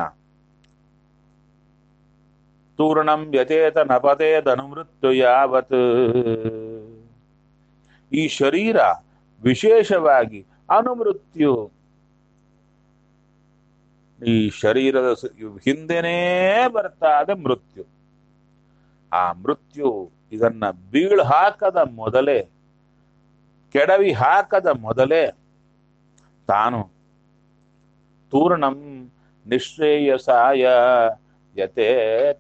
ತೂರ್ಣಂ ವ್ಯತೇತ ನಪತೇದನುಮೃತ್ಯು ಯಾವತ್. ಈ ಶರೀರ ವಿಶೇಷವಾಗಿ ಅನುಮೃತ್ಯು. ಈ ಶರೀರದ ಹಿಂದೆನೇ ಬರ್ತಾ ಇದೆ ಮೃತ್ಯು. ಆ ಮೃತ್ಯು ಇದನ್ನ ಬೀಳ್ ಹಾಕದ ಮೊದಲೇ, ಕೆಡವಿ ಹಾಕದ ಮೊದಲೇ ತಾನು ತೂರ್ಣಂ ನಿಶ್ರೇಯಸಾಯ ಯತೇತ.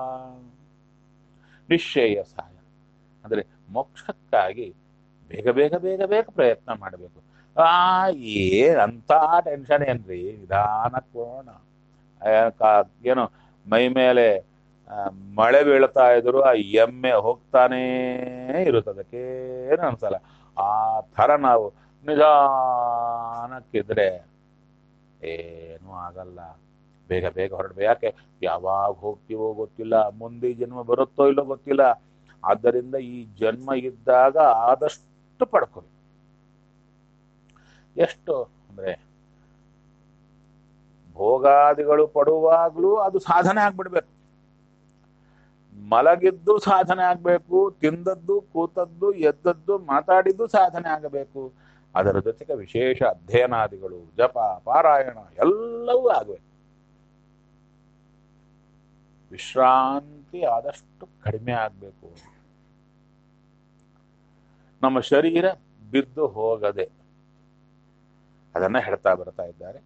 ನಿಶ್ರೇಯಸಾಯ ಅಂದ್ರೆ ಮೋಕ್ಷಕ್ಕಾಗಿ ಬೇಗ ಬೇಗ ಬೇಗ ಬೇಗ ಪ್ರಯತ್ನ ಮಾಡಬೇಕು. ಏನಂತ ಟೆನ್ಷನ್ ಏನ್ರಿ, ನಿಧಾನಕ್ಕೋಣ. ಏನೋ ಮೈ ಮೇಲೆ ಮಳೆ ಬೀಳ್ತಾ ಇದ್ರು ಆ ಎಮ್ಮೆ ಹೋಗ್ತಾನೇ ಇರುತ್ತೆ, ಅದಕ್ಕೇನು ಅನ್ಸಲ್ಲ. ಆ ಥರ ನಾವು ನಿಧಾನಕ್ಕಿದ್ರೆ ಏನೂ ಆಗಲ್ಲ. ಬೇಗ ಬೇಗ ಹೊರಡ್ಬೇಕು. ಯಾಕೆ? ಯಾವಾಗ ಹೋಗ್ತೀವೋ ಗೊತ್ತಿಲ್ಲ, ಮುಂದೆ ಜನ್ಮ ಬರುತ್ತೋ ಇಲ್ಲೋ ಗೊತ್ತಿಲ್ಲ. ಆದ್ದರಿಂದ ಈ ಜನ್ಮ ಇದ್ದಾಗ ಆದಷ್ಟು ಪಡ್ಕೊಳ್ಳಿ. ಎಷ್ಟು ಅಂದ್ರೆ, ಭೋಗಾದಿಗಳು ಪಡುವಾಗ್ಲೂ ಅದು ಸಾಧನೆ ಆಗ್ಬಿಡ್ಬೇಕು. ಮಲಗಿದ್ದು ಸಾಧನೆ ಆಗ್ಬೇಕು, ತಿಂದದ್ದು, ಕೂತದ್ದು, ಎದ್ದದ್ದು, ಮಾತಾಡಿದ್ದು ಸಾಧನೆ ಆಗಬೇಕು. ಅದರ ಜೊತೆಗೆ ವಿಶೇಷ ಅಧ್ಯಯನಾದಿಗಳು, ಜಪ, ಪಾರಾಯಣ ಎಲ್ಲವೂ ಆಗಬೇಕು. ವಿಶ್ರಾಂತಿ ಆದಷ್ಟು ಕಡಿಮೆ ಆಗಬೇಕು. ನಮ್ಮ ಶರೀರ ಬಿದ್ದು ಹೋಗದೆ ಅದನ್ನ ಹೇಳ್ತಾ ಬರ್ತಾ ಇದ್ದಾರೆ.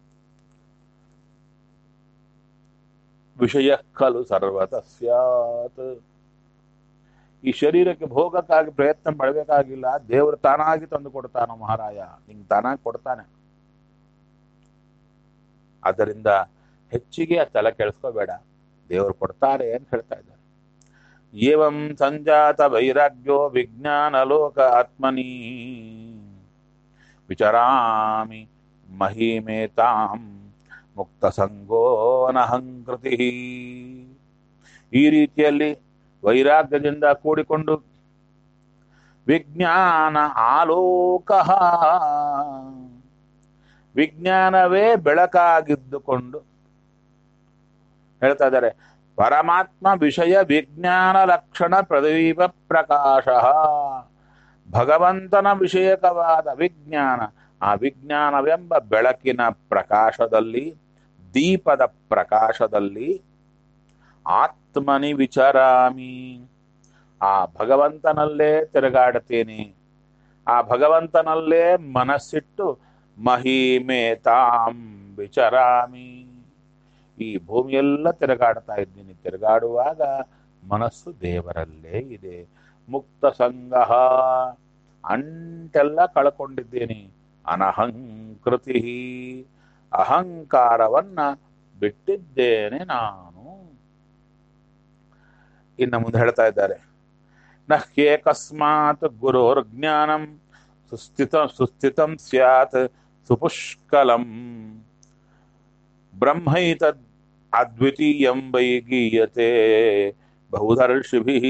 ವಿಷಯ ಖಲು ಸರ್ವತಃ ಸ್ಯಾತ್. ಈ ಶರೀರಕ್ಕೆ ಭೋಗಕ್ಕಾಗಿ ಪ್ರಯತ್ನ ಪಡಬೇಕಾಗಿಲ್ಲ, ದೇವರು ತಾನಾಗಿ ತಂದು ಕೊಡ್ತಾನೋ ಮಹಾರಾಯ, ನಿಂಗೆ ತಾನಾಗಿ ಕೊಡ್ತಾನೆ. ಆದ್ದರಿಂದ ಹೆಚ್ಚಿಗೆ ತಲೆ ಕೆಡಿಸ್ಕೋಬೇಡ, ದೇವರು ಕೊಡ್ತಾರೆ ಅಂತ ಹೇಳ್ತಾ ಇದ್ದಾರೆ. ಏವಂ ಸಂಜಾತ ವೈರಾಗ್ಯೋ ವಿಜ್ಞಾನ ಲೋಕ ಆತ್ಮನಿ ವಿಚರಾಮಿ ಮಹಿಮೇತಾಂ ಮುಕ್ತ ಸಂಗೋನಹಂಕೃತಿ. ಈ ರೀತಿಯಲ್ಲಿ ವೈರಾಗ್ಯದಿಂದ ಕೂಡಿಕೊಂಡು ವಿಜ್ಞಾನ ಆಲೋಕ, ವಿಜ್ಞಾನವೇ ಬೆಳಕಾಗಿದ್ದುಕೊಂಡು ಹೇಳ್ತಾ ಇದ್ದಾರೆ. ಪರಮಾತ್ಮ ವಿಷಯ ವಿಜ್ಞಾನ ಲಕ್ಷಣ ಪ್ರದೀಪ ಪ್ರಕಾಶ. ಭಗವಂತನ ವಿಷಯಕವಾದ ವಿಜ್ಞಾನ, ಆ ವಿಜ್ಞಾನವೆಂಬ ಬೆಳಕಿನ ಪ್ರಕಾಶದಲ್ಲಿ, ದೀಪದ ಪ್ರಕಾಶದಲ್ಲಿ ಆತ್ಮನಿ ವಿಚರಾಮಿ, ಆ ಭಗವಂತನಲ್ಲೇ ತಿರುಗಾಡುತ್ತೇನೆ, ಆ ಭಗವಂತನಲ್ಲೇ ಮನಸ್ಸಿಟ್ಟು ಮಹಿಮೇತಾಂ ವಿಚರಾಮಿ, ಈ ಭೂಮಿಯೆಲ್ಲ ತಿರುಗಾಡ್ತಾ ಇದ್ದೀನಿ, ತಿರುಗಾಡುವಾಗ ಮನಸ್ಸು ದೇವರಲ್ಲೇ ಇದೆ. ಮುಕ್ತ ಸಂಗಹ, ಅಂಟೆಲ್ಲ ಕಳ್ಕೊಂಡಿದ್ದೀನಿ. ಅನಹಂಕೃತಿ, ಅಹಂಕಾರವನ್ನ ಬಿಟ್ಟಿದ್ದೇನೆ ನಾನು. ಇನ್ನು ಮುಂದೆ ಹೇಳ್ತಾ ಇದ್ದಾರೆ, ನಹ್ಯೇಕಸ್ಮಾತ್ ಗುರೋರ್ಜ್ಞಾನಂ ಸುಸ್ಥಿತಂ ಸ್ಯಾತ್ ಸುಪುಷ್ಕಲಂ ಬ್ರಹ್ಮೈತದ್ ಅದ್ವಿತೀಯಂ ವೈ ಗೀಯತೆ ಬಹುಧರ್ಷಿಭಿಃ.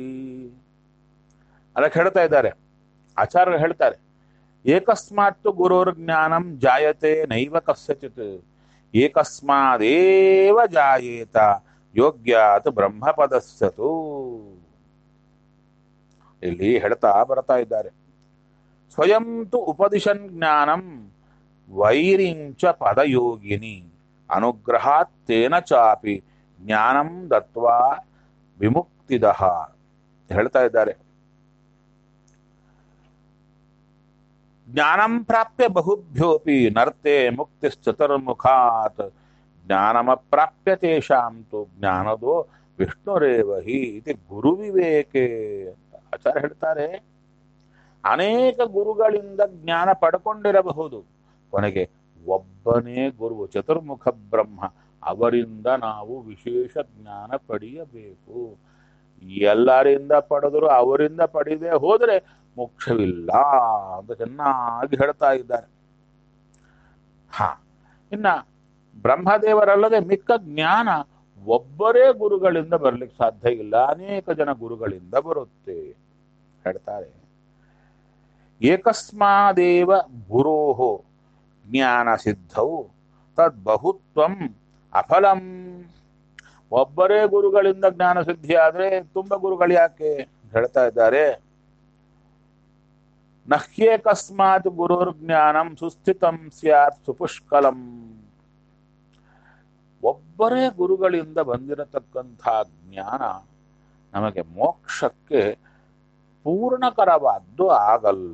ಅದಕ್ಕೆ ಹೇಳ್ತಾ ಇದ್ದಾರೆ ಆಚಾರ್ಯರು, ಹೇಳ್ತಾರೆ ಏಕಸ್ಮಾತ್ ಗುರೋರ್ ಜ್ಞಾನಂ ಜಾಯತೆ ನೈವ ಕಸ್ಯಚಿತ್ ಏಕಸ್ಮಾದೇವ ಜಾಯೇತ ಯೋಗ್ಯಾತ್ ಬ್ರಹ್ಮಪದಸ್ಯತು. ಇಲ್ಲಿ ಹೇಳ್ತಾ ಬರ್ತಾ ಇದ್ದಾರೆ, ಸ್ವಯಂ ತು ಉಪದಿಶನ್ ಜ್ಞಾನಂ ವೈರಿಂಚ ಪದಯೋಗಿನಿ ಅನುಗ್ರಹಾತ್ ತೇನ ಚಾಪಿ ಜ್ಞಾನಂ ದತ್ವಾ ವಿಮುಕ್ತಿದಃ. ಹೇಳ್ತಾ ಇದ್ದಾರೆ, ಜ್ಞಾನಂ ಪ್ರಾಪ್ಯ ಬಹುಭ್ಯೋಪಿ ನರ್ತೆ ಮುಕ್ತಿಶ್ಚತುರ್ಮುಖಾತ್ ಜ್ಞಾನಮಪ್ರಾಪ್ಯ ತೇಷಾಂ ತು ಜ್ಞಾನದೋ ವಿಷ್ಣುರೇವ ಹಿ ಇತಿ ಗುರುವಿವೇಕೆ ಅಂತ ಆಚಾರ್ಯ ಹೇಳ್ತಾರೆ. ಅನೇಕ ಗುರುಗಳಿಂದ ಜ್ಞಾನ ಪಡ್ಕೊಂಡಿರಬಹುದು, ಕೊನೆಗೆ ಒಬ್ಬನೇ ಗುರು ಚತುರ್ಮುಖ ಬ್ರಹ್ಮ, ಅವರಿಂದ ನಾವು ವಿಶೇಷ ಜ್ಞಾನ ಪಡೆಯಬೇಕು. ಎಲ್ಲರಿಂದ ಪಡೆದ್ರು ಅವರಿಂದ ಪಡೆಯದೆ ಹೋದರೆ ಮೋಕ್ಷವಿಲ್ಲ ಅಂತ ಚೆನ್ನಾಗಿ ಹೇಳ್ತಾ ಇದ್ದಾರೆ. ಇನ್ನ ಬ್ರಹ್ಮದೇವರಲ್ಲದೆ ಮಿಕ್ಕ ಜ್ಞಾನ ಒಬ್ಬರೇ ಗುರುಗಳಿಂದ ಬರ್ಲಿಕ್ಕೆ ಸಾಧ್ಯ ಇಲ್ಲ, ಅನೇಕ ಜನ ಗುರುಗಳಿಂದ ಬರುತ್ತೆ ಹೇಳ್ತಾರೆ. ಏಕಸ್ಮಾದೇವ ಗುರೋಹೋ ಜ್ಞಾನ ಸಿದ್ಧೌ ತದ್ ಬಹುತ್ವಂ ಅಫಲಂ. ಒಬ್ಬರೇ ಗುರುಗಳಿಂದ ಜ್ಞಾನ ಸಿದ್ಧಿ ಆದ್ರೆ ತುಂಬ ಗುರುಗಳು ಯಾಕೆ ಹೇಳ್ತಾ ಇದ್ದಾರೆ. ನಹ್ಯೇಕಸ್ಮಾತ್ ಗುರುರ್ ಜ್ಞಾನಂ ಸುಸ್ಥಿತಂ ಸ್ಯಾತ್ ಸುಪುಷ್ಕಲಂ. ಒಬ್ಬರೇ ಗುರುಗಳಿಂದ ಬಂದಿರತಕ್ಕಂಥ ಜ್ಞಾನ ನಮಗೆ ಮೋಕ್ಷಕ್ಕೆ ಪೂರ್ಣಕರವಾದ್ದು ಆಗಲ್ಲ.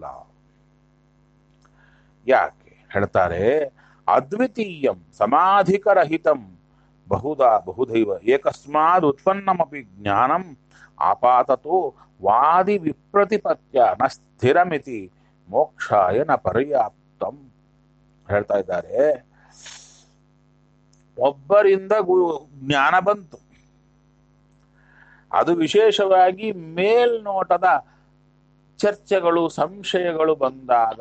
ಯಾಕೆ ಹೇಳ್ತಾರೆ, ಅದ್ವಿತೀಯಂ ಸಮಾಧಿಕರಹಿತಂ ಬಹುಧೈವ ಏಕಸ್ಮಾದ್ ಉತ್ಪನ್ನಮಪಿ ಜ್ಞಾನಂ ಆಪಾತತೋ ವಾದಿ ವಿಪ್ರತಿಪತ್ಯ ನ ಸ್ಥಿರಮಿತಿ ಮೋಕ್ಷಾಯ ನ ಪರ್ಯಾಪ್ತಂ. ಹೇಳ್ತಾ ಇದ್ದಾರೆ, ಒಬ್ಬರಿಂದ ಜ್ಞಾನ ಬಂತು, ಅದು ವಿಶೇಷವಾಗಿ ಮೇಲ್ನೋಟದ ಚರ್ಚೆಗಳು ಸಂಶಯಗಳು ಬಂದಾಗ,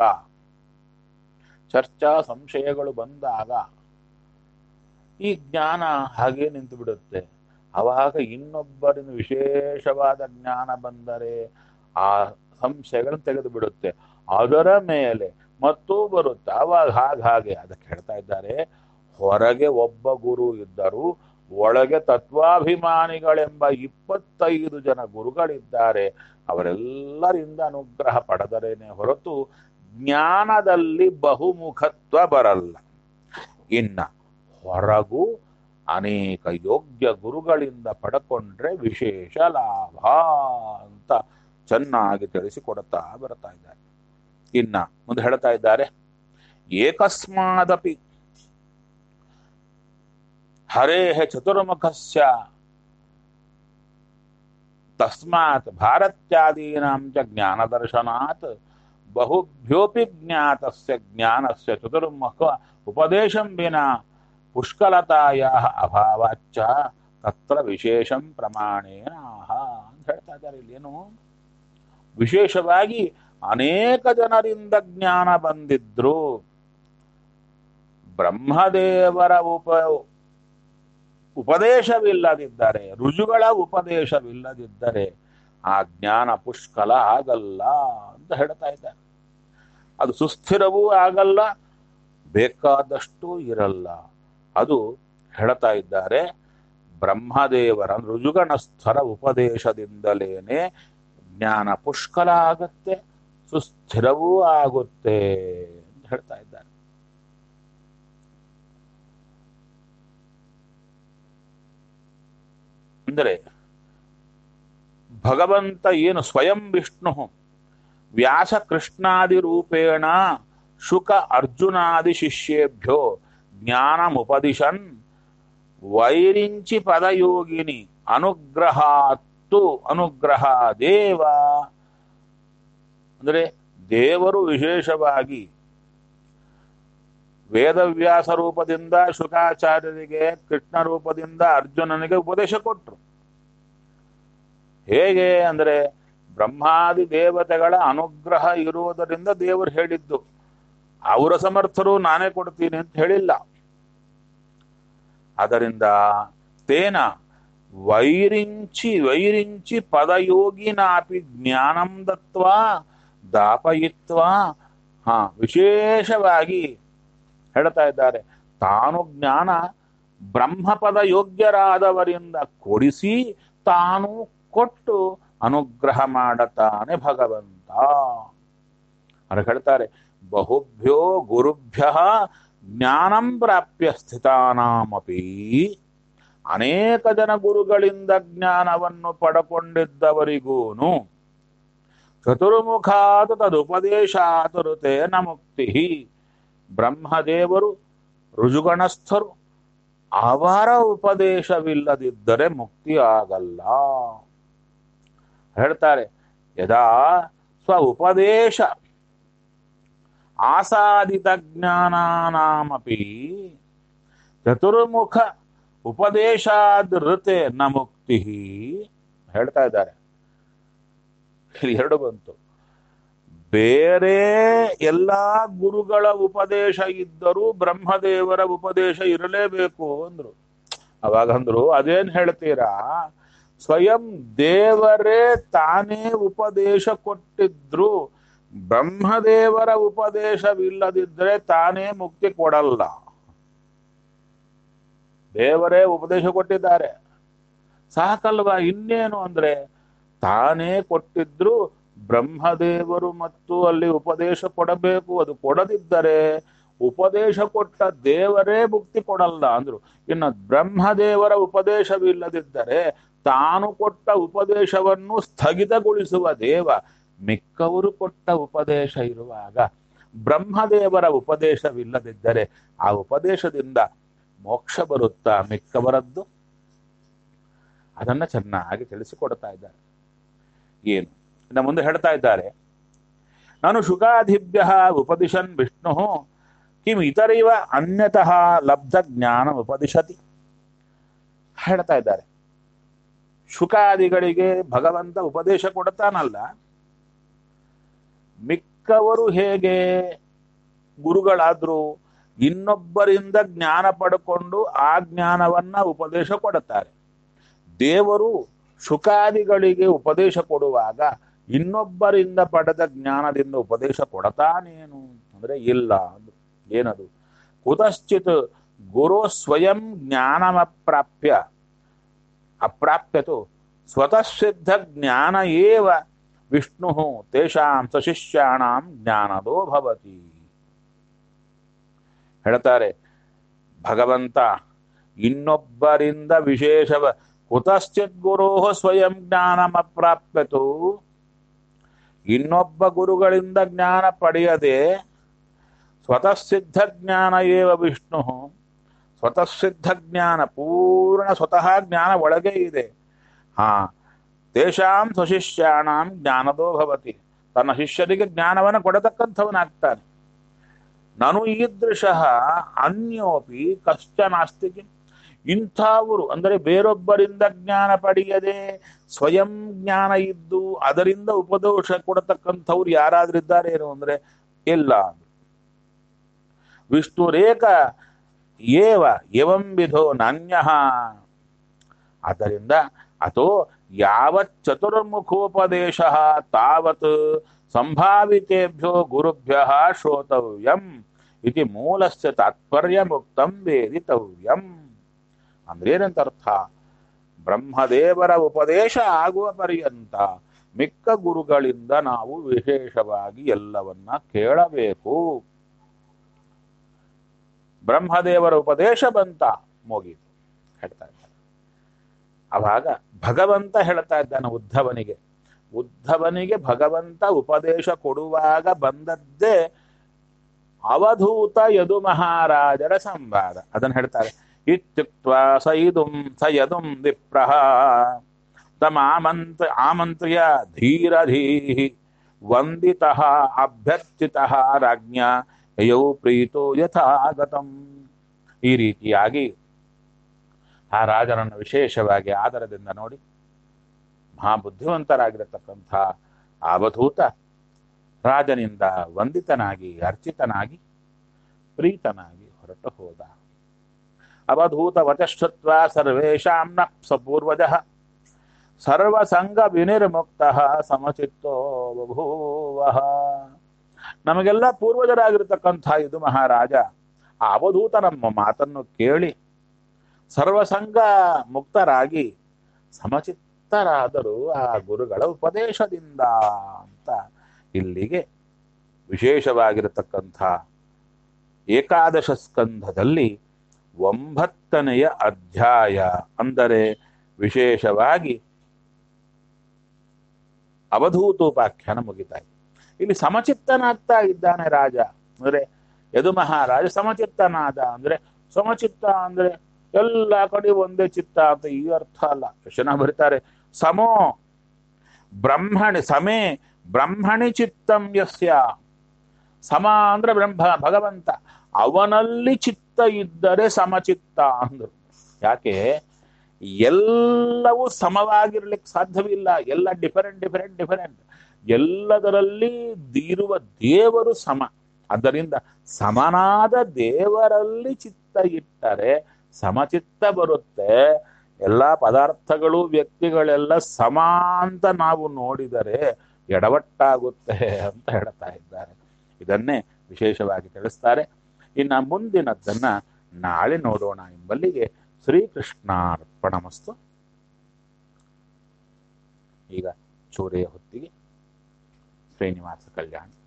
ಚರ್ಚಾ ಸಂಶಯಗಳು ಬಂದಾಗ ಈ ಜ್ಞಾನ ಹಾಗೆ ನಿಂತು ಬಿಡುತ್ತೆ. ಆವಾಗ ಇನ್ನೊಬ್ಬರಿಂದ ವಿಶೇಷವಾದ ಜ್ಞಾನ ಬಂದರೆ ಆ ಸಂಶಯಗಳನ್ನು ತೆಗೆದು ಬಿಡುತ್ತೆ, ಅದರ ಮೇಲೆ ಮತ್ತೂ ಬರುತ್ತೆ. ಆವಾಗ ಹಾಗೆ ಅದಕ್ಕೆ ಹೇಳ್ತಾ ಇದ್ದಾರೆ, ಹೊರಗೆ ಒಬ್ಬ ಗುರು ಇದ್ದರು, ಒಳಗೆ ತತ್ವಾಭಿಮಾನಿಗಳೆಂಬ 25 ಜನ ಗುರುಗಳಿದ್ದಾರೆ. ಅವರೆಲ್ಲರಿಂದ ಅನುಗ್ರಹ ಪಡೆದರೇನೆ ಹೊರತು ಜ್ಞಾನದಲ್ಲಿ ಬಹುಮುಖತ್ವ ಬರಲ್ಲ. ಇನ್ನ ಹೊರಗೂ ಅನೇಕ ಯೋಗ್ಯ ಗುರುಗಳಿಂದ ಪಡ್ಕೊಂಡ್ರೆ ವಿಶೇಷ ಲಾಭ ಅಂತ ಚೆನ್ನಾಗಿ ತಿಳಿಸಿಕೊಡ್ತಾ ಬರ್ತಾ ಇದ್ದಾರೆ. ಇನ್ನ ಮುಂದೆ ಹೇಳ್ತಾ ಇದ್ದಾರೆ, ಏಕಸ್ಮಾದಪಿ ಹರೇಃ ಚತುರ್ಮುಖಸ್ಯ ತಸ್ಮಾತ್ ಭಾರತ್ಯಾದೀನಾಂ ಚ ಜ್ಞಾನದರ್ಶನಾತ್ ಬಹುಭ್ಯೋಪಿ ಜ್ಞಾತಸ್ಯ ಜ್ಞಾನಸ್ಯ ಚತುರ್ಮುಖ ಉಪದೇಶಂ ವಿನಾ ಪುಷ್ಕಲತಾಯಾಃ ಅಭಾವಾಚ್ಚ ತತ್ರ ವಿಶೇಷಂ ಪ್ರಮಾಣೇನ ಅಂತ ಹೇಳ್ತಾ ಇದ್ದಾರೆ. ಇಲ್ಲೇನು ವಿಶೇಷವಾಗಿ ಅನೇಕ ಜನರಿಂದ ಜ್ಞಾನ ಬಂದಿದ್ರು, ಬ್ರಹ್ಮದೇವರ ಉಪದೇಶವಿಲ್ಲದಿದ್ದರೆ, ರುಜುಗಳ ಉಪದೇಶವಿಲ್ಲದಿದ್ದರೆ ಆ ಜ್ಞಾನ ಪುಷ್ಕಲ ಆಗಲ್ಲ ಅಂತ ಹೇಳ್ತಾ ಇದ್ದಾರೆ. ಅದು ಸುಸ್ಥಿರವೂ ಆಗಲ್ಲ, ಬೇಕಾದಷ್ಟು ಇರಲ್ಲ. ಅದು ಹೇಳ್ತಾ ಇದ್ದಾರೆ, ಬ್ರಹ್ಮದೇವರ ರುಜುಗಣಸ್ಥರ ಉಪದೇಶದಿಂದಲೇನೆ ಜ್ಞಾನ ಪುಷ್ಕಲ ಆಗತ್ತೆ, ಸುಸ್ಥಿರವೂ ಆಗುತ್ತೆ ಅಂತ ಹೇಳ್ತಾ ಇದ್ದಾರೆ. ಅಂದರೆ ಭಗವಂತ ಏನು ಸ್ವಯಂ ವಿಷ್ಣು ವ್ಯಾಸ ಕೃಷ್ಣಾದಿ ರೂಪೇಣ ಶುಕ ಅರ್ಜುನಾದಿ ಶಿಷ್ಯೇಭ್ಯೋ ಜ್ಞಾನಮುಪದಿಶನ್ ವೈರಿಂಚಿ ಪದಯೋಗಿನಿ ಅನುಗ್ರಹಾತ್ತು ಅನುಗ್ರಹ ದೇವ. ಅಂದರೆ ದೇವರು ವಿಶೇಷವಾಗಿ ವೇದವ್ಯಾಸ ರೂಪದಿಂದ ಶುಕಾಚಾರ್ಯರಿಗೆ, ಕೃಷ್ಣ ರೂಪದಿಂದ ಅರ್ಜುನನಿಗೆ ಉಪದೇಶ ಕೊಟ್ಟರು. ಹೇಗೆ ಅಂದರೆ ಬ್ರಹ್ಮಾದಿ ದೇವತೆಗಳ ಅನುಗ್ರಹ ಇರುವುದರಿಂದ ದೇವರು ಹೇಳಿದ್ದು, ಅವರ ಸಮರ್ಥರು ನಾನೇ ಕೊಡ್ತೀನಿ ಅಂತ ಹೇಳಿಲ್ಲ. ಅದರಿಂದ ತೇನ ವೈರಿಂಚಿ ಪದಯೋಗಿನಾಪಿ ಜ್ಞಾನಂ ದತ್ವಾ ದಾಪಯಿತ್ವಾ ವಿಶೇಷವಾಗಿ ಹೇಳ್ತಾ ಇದ್ದಾರೆ, ತಾನು ಜ್ಞಾನ ಬ್ರಹ್ಮಪದ ಯೋಗ್ಯರಾದವರಿಂದ ಕೊಡಿಸಿ ತಾನು ಕೊಟ್ಟು ಅನುಗ್ರಹ ಮಾಡತಾನೆ ಭಗವಂತ. ಅವ್ರು ಹೇಳ್ತಾರೆ, ಬಹುಭ್ಯೋ ಗುರುಭ್ಯ ಜ್ಞಾನಂ ಪ್ರಾಪ್ಯ ಸ್ಥಿತಾನಾಮಪಿ, ಅನೇಕ ಜನ ಗುರುಗಳಿಂದ ಜ್ಞಾನವನ್ನು ಪಡಕೊಂಡಿದ್ದವರಿಗೂನು ಚತುರ್ಮುಖಾತ್ ತದುಪದೇಶಾತ್ ಋತೇನ ಮುಕ್ತಿ. ಬ್ರಹ್ಮದೇವರು ಋಜುಗಣಸ್ಥರು, ಅವರ ಉಪದೇಶವಿಲ್ಲದಿದ್ದರೆ ಮುಕ್ತಿ ಆಗಲ್ಲ. ಹೇಳ್ತಾರೆ, ಯದಾ ಸ್ವ ಉಪದೇಶ ಆಸಾದಿತ ಜ್ಞಾನಾನಾಮಪಿ ಚತುರ್ಮುಖ ಉಪದೇಶಾದ್ ಋತೆ ನ ಮುಕ್ತಿ. ಹೇಳ್ತಾ ಇದ್ದಾರೆ, ಇಲ್ಲಿ ಎರಡು ಬಂತು. ಬೇರೆ ಎಲ್ಲಾ ಗುರುಗಳ ಉಪದೇಶ ಇದ್ದರೂ ಬ್ರಹ್ಮದೇವರ ಉಪದೇಶ ಇರಲೇಬೇಕು ಅಂದ್ರು. ಅವಾಗಂದ್ರು, ಅದೇನ್ ಹೇಳ್ತೀರಾ, ಸ್ವಯಂ ದೇವರೇ ತಾನೇ ಉಪದೇಶ ಕೊಟ್ಟಿದ್ರು, ಬ್ರಹ್ಮದೇವರ ಉಪದೇಶವಿಲ್ಲದಿದ್ರೆ ತಾನೇ ಮುಕ್ತಿ ಕೊಡಲ್ಲ. ದೇವರೇ ಉಪದೇಶ ಕೊಟ್ಟಿದ್ದಾರೆ ಸಾಕಲ್ವಾ, ಇನ್ನೇನು ಅಂದ್ರೆ ತಾನೇ ಕೊಟ್ಟಿದ್ರು ಬ್ರಹ್ಮದೇವರು ಮತ್ತು ಅಲ್ಲಿ ಉಪದೇಶ ಕೊಡಬೇಕು. ಅದು ಕೊಡದಿದ್ದರೆ ಉಪದೇಶ ಕೊಟ್ಟ ದೇವರೇ ಮುಕ್ತಿ ಕೊಡಲ್ಲ ಅಂದ್ರು. ಇನ್ನು ಬ್ರಹ್ಮದೇವರ ಉಪದೇಶವಿಲ್ಲದಿದ್ದರೆ ತಾನು ಕೊಟ್ಟ ಉಪದೇಶವನ್ನು ಸ್ಥಗಿತಗೊಳಿಸುವ ದೇವ, ಮಿಕ್ಕವರು ಕೊಟ್ಟ ಉಪದೇಶ ಇರುವಾಗ ಬ್ರಹ್ಮದೇವರ ಉಪದೇಶವಿಲ್ಲದಿದ್ದರೆ ಆ ಉಪದೇಶದಿಂದ ಮೋಕ್ಷ ಬರುತ್ತಾ ಮಿಕ್ಕವರದ್ದು? ಅದನ್ನ ಚೆನ್ನಾಗಿ ತಿಳಿಸಿಕೊಡ್ತಾ ಇದ್ದಾರೆ. ಏನು ಇನ್ನು ಮುಂದೆ ಹೇಳ್ತಾ ಇದ್ದಾರೆ, ನಾನು ಶುಕಾಧಿಭ್ಯ ಉಪದಿಶನ್ ವಿಷ್ಣು ಕಿಂ ಇತರಿವ ಅನ್ಯತಃ ಲಬ್ಧ ಜ್ಞಾನ ಉಪದಿಶತಿ. ಹೇಳ್ತಾ ಇದ್ದಾರೆ, ಶುಕಾದಿಗಳಿಗೆ ಭಗವಂತ ಉಪದೇಶ ಕೊಡ್ತಾನಲ್ಲ, ಮಿಕ್ಕವರು ಹೇಗೆ ಗುರುಗಳಾದ್ರು ಇನ್ನೊಬ್ಬರಿಂದ ಜ್ಞಾನ ಪಡ್ಕೊಂಡು ಆ ಜ್ಞಾನವನ್ನ ಉಪದೇಶ ಕೊಡುತ್ತಾರೆ. ದೇವರು ಶುಕಾದಿಗಳಿಗೆ ಉಪದೇಶ ಕೊಡುವಾಗ ಇನ್ನೊಬ್ಬರಿಂದ ಪಡೆದ ಜ್ಞಾನದಿಂದ ಉಪದೇಶ ಕೊಡತಾನೇನು ಅಂದ್ರೆ ಇಲ್ಲ. ಏನದು? ಕುತಶ್ಚಿತ್ ಗುರು ಸ್ವಯಂ ಜ್ಞಾನಮಪ್ರಾಪ್ಯ ಅಪ್ರಾಪ್ಯತು ಸ್ವತಃ ಸಿದ್ಧ ಜ್ಞಾನ ಏವ ವಿಷ್ಣು ತೇಷಾಂ ಸಶಿಷ್ಯಾಣಾಂ ಜ್ಞಾನದೋ ಭವತಿ. ಹೇಳ್ತಾರೆ, ಭಗವಂತ ಇನ್ನೊಬ್ಬರಿಂದ ವಿಶೇಷವ ಕುತಶ್ಚಿತ್ ಗುರೋ ಸ್ವಯಂ ಜ್ಞಾನಮಪ್ರಾಪ್ಯತು, ಇನ್ನೊಬ್ಬ ಗುರುಗಳಿಂದ ಜ್ಞಾನ ಪಡೆಯದೆ ಸ್ವತಃ ಸಿದ್ಧ ಜ್ಞಾನ ಏವ ವಿಷ್ಣು, ಸ್ವತಃ ಸಿದ್ಧ ಜ್ಞಾನ ಪೂರ್ಣ ಸ್ವತಃ ಜ್ಞಾನ ಒಳಗೆ ಇದೆ. ತೇಷಾಂ ಸ್ವಶಿಷ್ಯಾಣಾಂ ಜ್ಞಾನದೋ ಭವತಿ, ತನ್ನ ಶಿಷ್ಯರಿಗೆ ಜ್ಞಾನವನ್ನು ಕೊಡತಕ್ಕಂಥವನಾಗ್ತಾನೆ. ನಾನು ಈದೃಶಃ ಅನ್ಯೋಪಿ ಕಶ್ಚನಾಸ್ತಿ. ಇಂಥವರು ಅಂದರೆ ಬೇರೊಬ್ಬರಿಂದ ಜ್ಞಾನ ಪಡೆಯದೆ ಸ್ವಯಂ ಜ್ಞಾನ ಇದ್ದು ಅದರಿಂದ ಉಪದೇಶ ಕೊಡತಕ್ಕಂಥವ್ರು ಯಾರಾದ್ರಿದ್ದಾರೆ ಏನು ಅಂದ್ರೆ ಇಲ್ಲ. ವಿಷ್ಣುರೇಕ ಏವ ಎವಂ ವಿಧೋ ನಾನ್ಯಃ. ಆದ್ದರಿಂದ ಅಥೋ ಯಾವತ್ ಚತುರ್ಮುಖೋಪದೇಶ ತಾವತ್ ಸಂಭಾವಿತೇಭ್ಯೋ ಗುರುಭ್ಯಃ ಶ್ರೋತವ್ಯಂ ಇತಿ ಮೂಲಸ್ಯ ತಾತ್ಪರ್ಯ ಮುಕ್ತಂ ವೇದಿತವ್ಯಂ. ಅಂದ್ರೆ ಏನಂತ ಅರ್ಥ? ಬ್ರಹ್ಮದೇವರ ಉಪದೇಶ ಆಗುವ ಪರ್ಯಂತ ಮಿಕ್ಕ ಗುರುಗಳಿಂದ ನಾವು ವಿಶೇಷವಾಗಿ ಎಲ್ಲವನ್ನ ಕೇಳಬೇಕು. ಬ್ರಹ್ಮದೇವರ ಉಪದೇಶ ಬಂತ, ಮುಗೀತು ಹೇಳ್ತಾ ಇದ್ದಾರೆ. ಅವಾಗ ಭಗವಂತ ಹೇಳ್ತಾ ಇದ್ದಾನೆ ಉದ್ಧವನಿಗೆ ಭಗವಂತ ಉಪದೇಶ ಕೊಡುವಾಗ ಬಂದದ್ದೇ ಅವಧೂತ ಯದು ಮಹಾರಾಜರ ಸಂವಾದ. ಅದನ್ನು ಹೇಳ್ತಾರೆ. ಇತ್ಯುಕ್ತ್ವಾ ಸಯದುಂ ವಿಪ್ರಹ ಆಮಂತ್ರ್ಯ ಧೀರಧೀಹಿ ವಂದಿತಃ ಅಭ್ಯರ್ಥಿತಃ ರಾಜ್ಞಾ ಯಯೌ ಪ್ರೀತೋ ಯಥಾಗತಂ. ಈ ರೀತಿಯಾಗಿ ಆ ರಾಜನನ್ನು ವಿಶೇಷವಾಗಿ ಆದರದಿಂದ ನೋಡಿ ಮಹಾಬುದ್ಧಿವಂತರಾಗಿರತಕ್ಕಂಥ ಅವಧೂತ ರಾಜನಿಂದ ವಂದಿತನಾಗಿ ಅರ್ಚಿತನಾಗಿ ಪ್ರೀತನಾಗಿ ಹೊರಟು ಹೋದ. ಅವಧೂತ ವಚಶ್ರುತ್ವ ಸರ್ವೇಷಾಂ ನ ಸಪೂರ್ವಜಃ ಸರ್ವಸಂಗ ವಿನಿರ್ಮುಕ್ತಃ ಸಮಚಿತ್ತೋ ಬಭೂವಃ. ನಮಗೆಲ್ಲ ಪೂರ್ವಜರಾಗಿರ್ತಕ್ಕಂಥ ಇದು ಮಹಾರಾಜ ಆ ಅವಧೂತ ನಮ್ಮ ಮಾತನ್ನು ಕೇಳಿ ಸರ್ವಸಂಗ ಮುಕ್ತರಾಗಿ ಸಮಚಿತ್ತರಾದರು ಆ ಗುರುಗಳ ಉಪದೇಶದಿಂದ ಅಂತ ಇಲ್ಲಿಗೆ ವಿಶೇಷವಾಗಿರತಕ್ಕಂಥ ಏಕಾದಶ ಸ್ಕಂಧದಲ್ಲಿ 9ನೆಯ ಅಧ್ಯಾಯ ಅಂದರೆ ವಿಶೇಷವಾಗಿ ಅವಧೂತೋಪಾಖ್ಯಾನ ಮುಗಿತಾಯಿತು. ಇಲ್ಲಿ ಸಮಚಿತ್ತನಾಗ್ತಾ ಇದ್ದಾನೆ ರಾಜ ಅಂದ್ರೆ ಯದು ಮಹಾರಾಜ ಸಮಚಿತ್ತನಾದ ಅಂದ್ರೆ ಸಮಚಿತ್ತ ಅಂದ್ರೆ ಎಲ್ಲ ಕಡೆ ಒಂದೇ ಚಿತ್ತ ಅಂತ ಈ ಅರ್ಥ ಅಲ್ಲ. ಕೃಷ್ಣ ಬರೀತಾರೆ ಸಮೋ ಬ್ರಹ್ಮಣಿ ಸಮೇ ಬ್ರಹ್ಮಣಿ ಚಿತ್ತಂ ಯಸ್ಯ. ಸಮ ಅಂದ್ರೆ ಭಗವಂತ ಅವನಲ್ಲಿ ಚಿತ್ತ ಇದ್ದರೆ ಸಮಚಿತ್ತ ಅಂದ್ರು. ಯಾಕೆ ಎಲ್ಲವೂ ಸಮವಾಗಿರ್ಲಿಕ್ಕೆ ಸಾಧ್ಯವಿಲ್ಲ, ಎಲ್ಲ ಡಿಫರೆಂಟ್. ಎಲ್ಲದರಲ್ಲಿ ಇರುವ ದೇವರು ಸಮ. ಆದ್ದರಿಂದ ಸಮನಾದ ದೇವರಲ್ಲಿ ಚಿತ್ತ ಇಟ್ಟರೆ ಸಮಚಿತ್ತ ಬರುತ್ತೆ. ಎಲ್ಲ ಪದಾರ್ಥಗಳು ವ್ಯಕ್ತಿಗಳೆಲ್ಲ ಸಮ ಅಂತ ನಾವು ನೋಡಿದರೆ ಎಡವಟ್ಟಾಗುತ್ತೆ ಅಂತ ಹೇಳ್ತಾ ಇದ್ದಾರೆ. ಇದನ್ನೇ ವಿಶೇಷವಾಗಿ ತಿಳಿಸ್ತಾರೆ. ಇನ್ನು ಮುಂದಿನದ್ದನ್ನ ನಾಳೆ ನೋಡೋಣ ಎಂಬಲ್ಲಿಗೆ ಶ್ರೀಕೃಷ್ಣಾರ್ಪಣಮಸ್ತು. ಈಗ ಚೂರೆಯ ಹೊತ್ತಿಗೆ ಶ್ರೀನಿವಾಸ ಕಲ್ಯಾಣ.